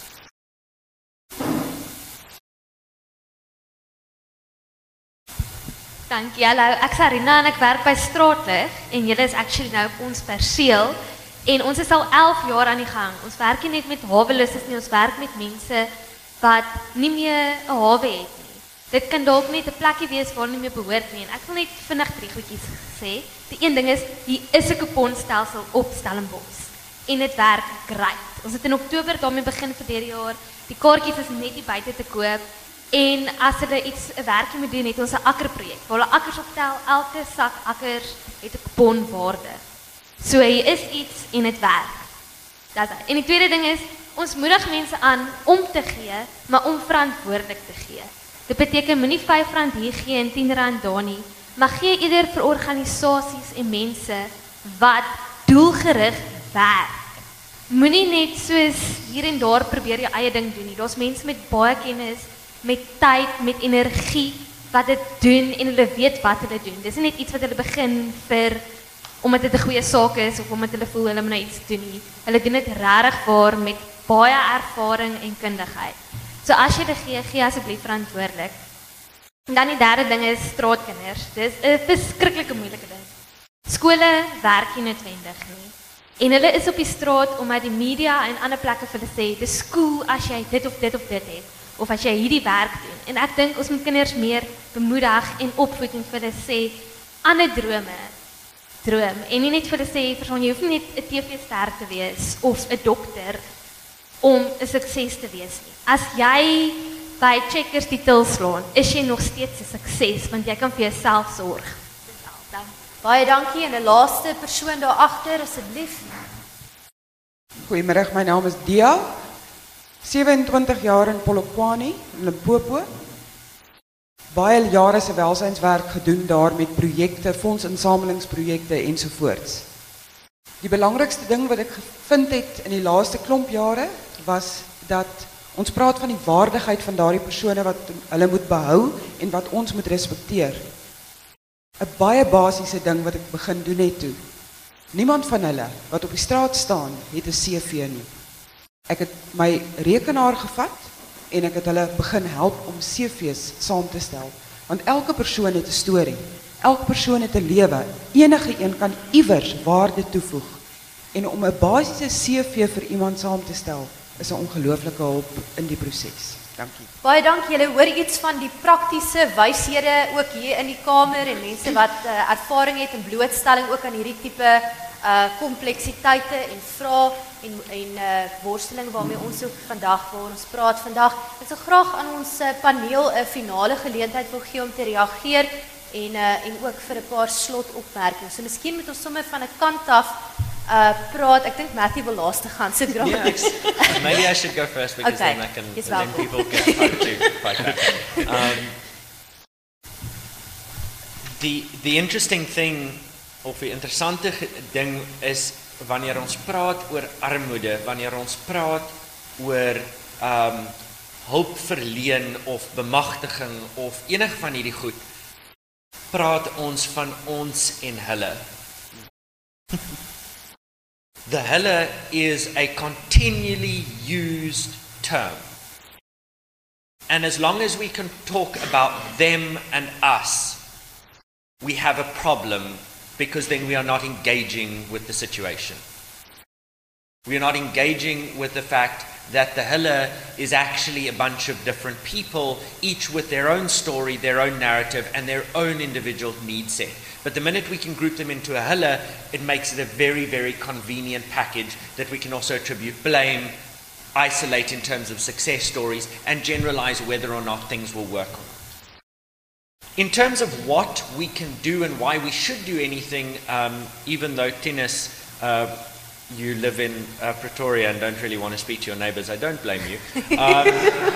Dankie. Hallo, ek is Arina en ek werk by Straatlig en julle is actually nou op ons perseel en ons is al elf jaar aan die gang. Ons werk nie net met hawelooses nie, ons werk met mense wat nie meer 'n hawe het nie. Dit kan dalk net 'n plekkie wees waar hulle nie meer behoort nie en ek wil net vinnig drie goedjies sê. Die een ding is, hier is 'n kuponstelsel op Stellenbosch en dit werk great. Ons het in Oktober daarmee begin vir hierdie jaar. Die kaartjies is net nie buite te koop. En as hulle iets 'n werkie moet doen, het ons 'n akkerprojek. Waar hulle akkers optel, elke sak akkers het 'n kuponwaarde. So hier is iets en dit werk. Dis dit. En die tweede ding is, ons moedig mense aan om te gee, maar om verantwoordelik te gee. Dit beteken moenie vyf rand hier gee en tien rand daar nie, maar gee eerder vir organisasies en mense wat doelgerig werk. Moenie net soos hier en daar probeer jou eie ding doen nie. Daar's mense met baie kennis, met tyd, met energie wat dit doen en hulle weet wat hulle doen. Dis nie net iets wat hulle begin vir omdat dit 'n goeie saak is of omdat hulle voel hulle moet nou iets doen nie. Hulle doen dit regtig waar met baie ervaring en kundigheid. So as jy dit gee, gee asseblief verantwoordelik. En dan die derde ding is straatkinders. Dis 'n verskriklike moeilike ding. Skole werk nie noodwendig nie. En hulle is op die straat omdat die media en ander plekke vir hulle sê, dis cool as jy dit of dit of dit het. Of as jy hierdie werk doen. En ek dink ons moet kinders meer bemoedig en opvoed en vir hulle sê, ander drome, droom. En nie net vir hulle sê, verstaan, jy hoef nie net 'n T V-ster te wees of 'n dokter om 'n sukses te wees nie. As jy by Checkers die til slaan, is jy nog steeds 'n sukses, want jy kan vir jouself sorg. Dis al, dankie. Baie dankie en 'n laaste persoon daar agter asseblief. Goeiemiddag, my naam is Dia. sewe-en-twintig jaar in Polokwane, in Limpopo. Baie jare se welsynswerk gedoen daar met projekte, fondsinsamelingsprojekte ensovoorts. Die belangrikste ding wat ek gevind het in die laaste klomp jare was dat ons praat van die waardigheid van daardie persone wat hulle moet behou en wat ons moet respekteer. 'n Baie basiese ding wat ek begin doen het toe. Niemand van hulle wat op die straat staan, het 'n C V nie. Ek het my rekenaar gevat en ek het hulle begin help om C V's saam te stel. Want elke persoon het 'n storie. Elke persoon het 'n lewe. Enige een kan iewers waarde toevoeg. En om 'n basiese C V vir iemand saam te stel, is 'n ongelooflike hulp in die proses. Dankie. Baie dankie. Julle hoor iets van die praktiese wyshede ook hier in die kamer en mense wat uh, ervaring het in blootstelling ook aan hierdie tipe uh kompleksiteite en vrae en en uh worsteling waarmee ons ook vandag waar ons praat vandag. Ek sou graag aan ons uh, paneel 'n finale geleentheid wil gee om te reageer en uh en ook vir 'n paar slotopmerkings. So miskien moet ons sommer van 'n kant af uh praat. Ek dink Matthew wil laaste gaan so graag. Yes. Maybe I should go first because Okay. then I can Yes, then welcome. people can fight to fight back. Um, the the interesting thing of die interessante ge- ding is wanneer ons praat oor armoede, wanneer ons praat oor um hulp verleen of bemagtiging of enig van hierdie goed, praat ons van ons en hulle. The hulle is a continually used term. And as long as we can talk about them and us, we have a problem, because then we are not engaging with the situation. We are not engaging with the fact that the Hulle is actually a bunch of different people, each with their own story, their own narrative, and their own individual need set. But the minute we can group them into a Hulle, it makes it a very, very convenient package that we can also attribute blame, isolate in terms of success stories, and generalize whether or not things will work or not. In terms of what we can do and why we should do anything, um, even though Tinus, uh, you live in uh, Pretoria and don't really want to speak to your neighbors, I don't blame you. Um,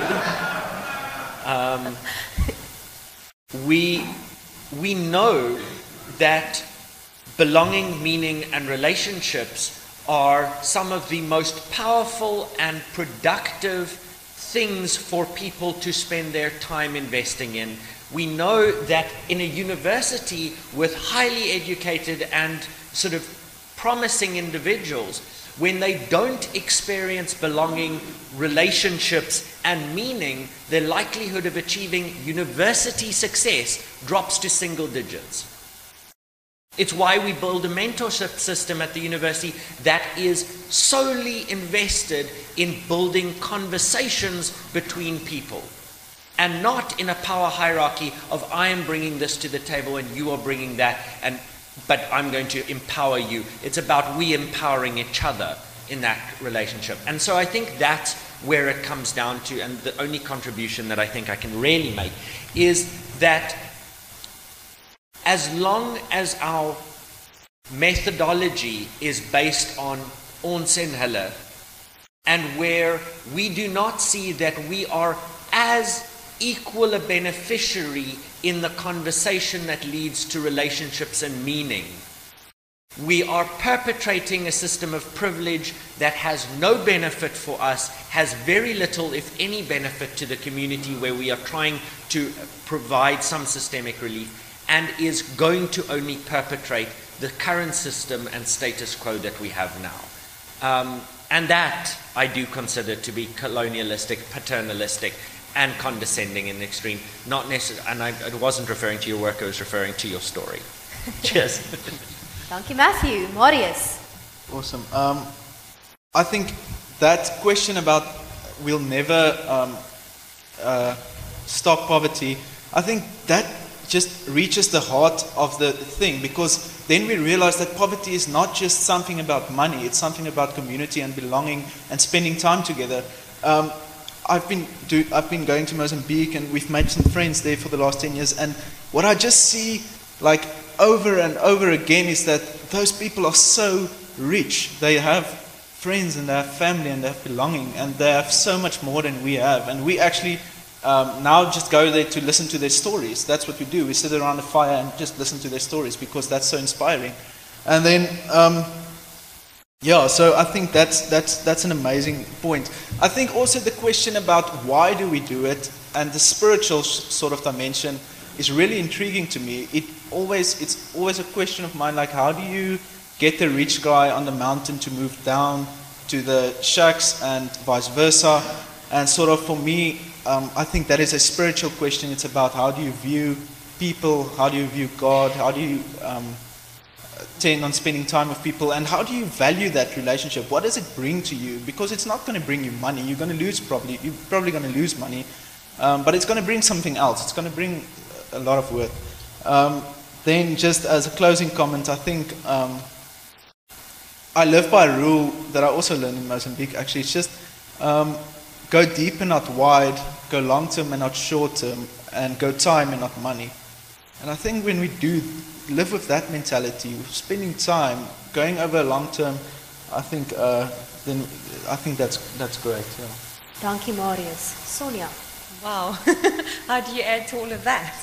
um, we, we know that belonging, meaning, and relationships are some of the most powerful and productive things for people to spend their time investing in. We know that in a university with highly educated and sort of promising individuals, when they don't experience belonging, relationships, and meaning, their likelihood of achieving university success drops to single digits. It's why we build a mentorship system at the university that is solely invested in building conversations between people, and not in a power hierarchy of I am bringing this to the table and you are bringing that, and but I'm going to empower you. It's about we empowering each other in that relationship. And so I think that's where it comes down to, and the only contribution that I think I can really make is that as long as our methodology is based on ons en hulle, and where we do not see that we are as equal a beneficiary in the conversation that leads to relationships and meaning, we are perpetrating a system of privilege that has no benefit for us, has very little, if any, benefit to the community where we are trying to provide some systemic relief, and is going to only perpetrate the current system and status quo that we have now. Um, and that I do consider to be colonialistic, paternalistic, and condescending in the extreme. Not necessarily, and I, I wasn't referring to your work, I was referring to your story. Cheers. Thank you, Matthew. Marius. Awesome. Um, I think that question about we'll never um, uh, stop poverty, I think that just reaches the heart of the thing, because then we realize that poverty is not just something about money, it's something about community and belonging and spending time together. Um, I've been do, I've been going to Mozambique, and we've made some friends there for the last ten years, and what I just see like over and over again is that those people are so rich. They have friends and they have family and they have belonging, and they have so much more than we have, and we actually um, now just go there to listen to their stories. That's what we do. We sit around a fire and just listen to their stories because that's so inspiring. And then um, yeah, so I think that's that's that's an amazing point. I think also the question about why do we do it, and the spiritual sort of dimension is really intriguing to me. It always it's always a question of mine, like how do you get the rich guy on the mountain to move down to the shacks and vice versa? And sort of for me, um, I think that is a spiritual question. It's about how do you view people, how do you view God, how do you um, tend on spending time with people, and how do you value that relationship? What does it bring to you? Because it's not going to bring you money. You're going to lose probably. You're probably going to lose money, um, but it's going to bring something else. It's going to bring a lot of worth. Um, then, just as a closing comment, I think um, I live by a rule that I also learned in Mozambique. Actually, it's just um, go deep and not wide, go long term and not short term, and go time and not money. And I think when we do live with that mentality, spending time, going over a long term, I think uh, then I think that's that's great. Yeah. Thank you, Marius. Sonia. Wow, how do you add to all of that?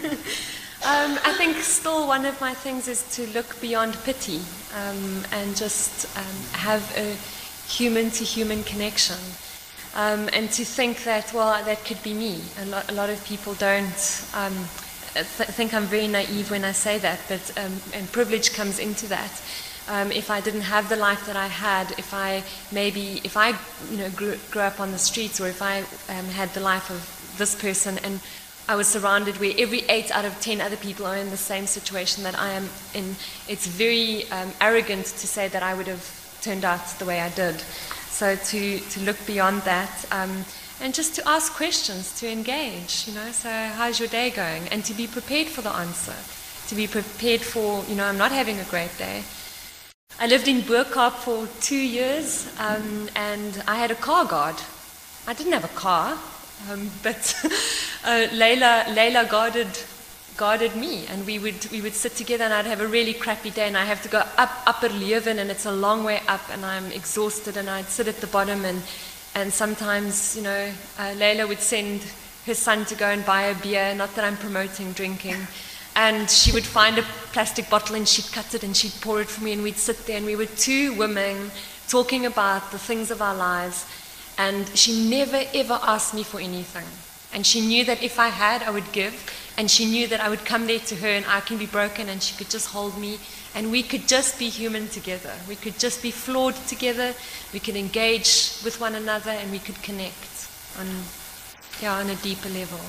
um, I think still one of my things is to look beyond pity um, and just um, have a human-to-human connection. Um, and to think that, well, that could be me. A lot, a lot of people don't um, th- think I'm very naive when I say that, but um, and privilege comes into that. Um, if I didn't have the life that I had, if I maybe, if I, you know, grew, grew up on the streets, or if I um, had the life of this person, and I was surrounded where every eight out of ten other people are in the same situation that I am in. It's very um, arrogant to say that I would have turned out the way I did. So to, to look beyond that um, and just to ask questions, to engage, you know, so how's your day going? And to be prepared for the answer, to be prepared for, you know, I'm not having a great day. I lived in Boerkaap for two years um, and I had a car guard. I didn't have a car, um, but uh, Layla, Layla guarded, guarded me, and we would, we would sit together, and I'd have a really crappy day, and I have to go up Upper Leuven, and it's a long way up, and I'm exhausted, and I'd sit at the bottom, and, and sometimes, you know, uh, Layla would send her son to go and buy a beer, not that I'm promoting drinking, and she would find a plastic bottle, and she'd cut it, and she'd pour it for me, and we'd sit there, and we were two women talking about the things of our lives. And she never ever asked me for anything. And she knew that if I had, I would give. And she knew that I would come there to her and I can be broken and she could just hold me. And we could just be human together. We could just be flawed together. We could engage with one another and we could connect on, yeah, on a deeper level.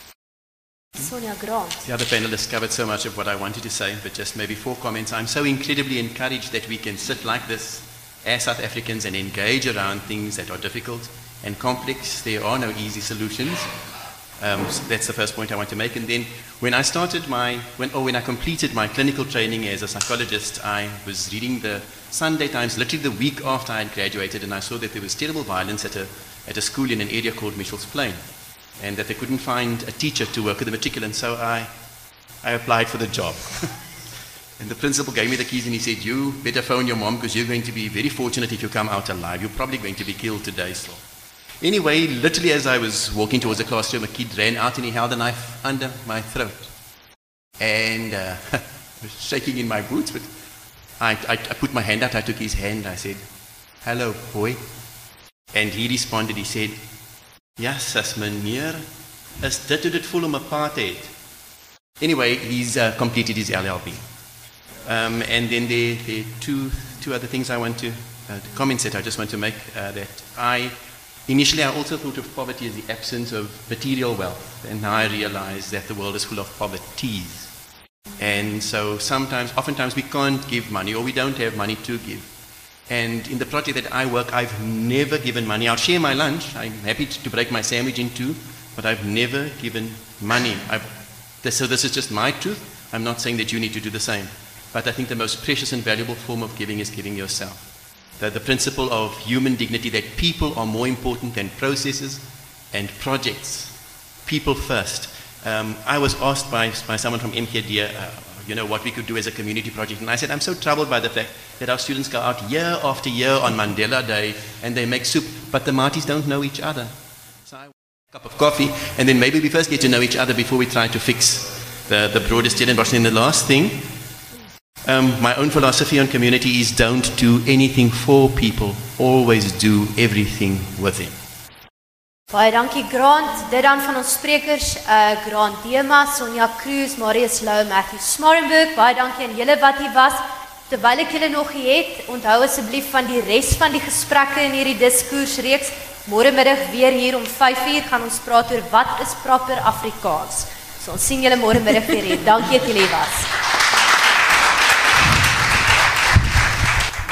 Sonia Grant. The other panelists covered so much of what I wanted to say, but just maybe four comments. I'm so incredibly encouraged that we can sit like this as South Africans and engage around things that are difficult and complex. There are no easy solutions. Um, so that's the first point I want to make. And then when I started my, when, or when I completed my clinical training as a psychologist, I was reading the Sunday Times literally the week after I had graduated, and I saw that there was terrible violence at a, at a school in an area called Mitchell's Plain, and that they couldn't find a teacher to work with the matriculant, so I, I applied for the job. And the principal gave me the keys and he said, you better phone your mom because you're going to be very fortunate if you come out alive. You're probably going to be killed today still. Anyway, literally as I was walking towards the classroom, a kid ran out and he held a knife under my throat. And uh, I was shaking in my boots, but I, I, I put my hand out, I took his hand, I said, hello, boy. And he responded, he said, ja, sis meneer, is dit hoe dit voel om 'n apartheid? Anyway, he's uh, completed his L L B. Um, and then there, there are two, two other things I want to, uh, comments that I just want to make. Uh, that I, initially I also thought of poverty as the absence of material wealth, and now I realize that the world is full of poverties. And so sometimes, oftentimes we can't give money, or we don't have money to give. And in the project that I work, I've never given money. I'll share my lunch. I'm happy to break my sandwich in two, but I've never given money. I've, this, so this is just my truth. I'm not saying that you need to do the same. But I think the most precious and valuable form of giving is giving yourself. The, the principle of human dignity, that people are more important than processes and projects. People first. Um, I was asked by, by someone from M K D, uh, you know, what we could do as a community project. And I said, I'm so troubled by the fact that our students go out year after year on Mandela Day and they make soup, but the Matis don't know each other. So I want a cup of coffee, and then maybe we first get to know each other before we try to fix the, the broader Stellenbosch. And the last thing, Um, my own philosophy on community is don't do anything for people, always do everything with them. Baie dankie Grant. Dit dan van ons sprekers, uh, Grant Dema, Sonja Cruz, Marius Lou, Matthew Smarenburg. Baie dankie aan julle wat hier was. Terwyl ek julle nog hier het, onthou asseblief van die res van die gesprekke in hierdie diskoersreeks. Môre middag weer hier om vyf uur gaan ons praat oor wat is proper Afrikaans. So ons sien julle môre middag weer hier. Dankie dat julle hier was.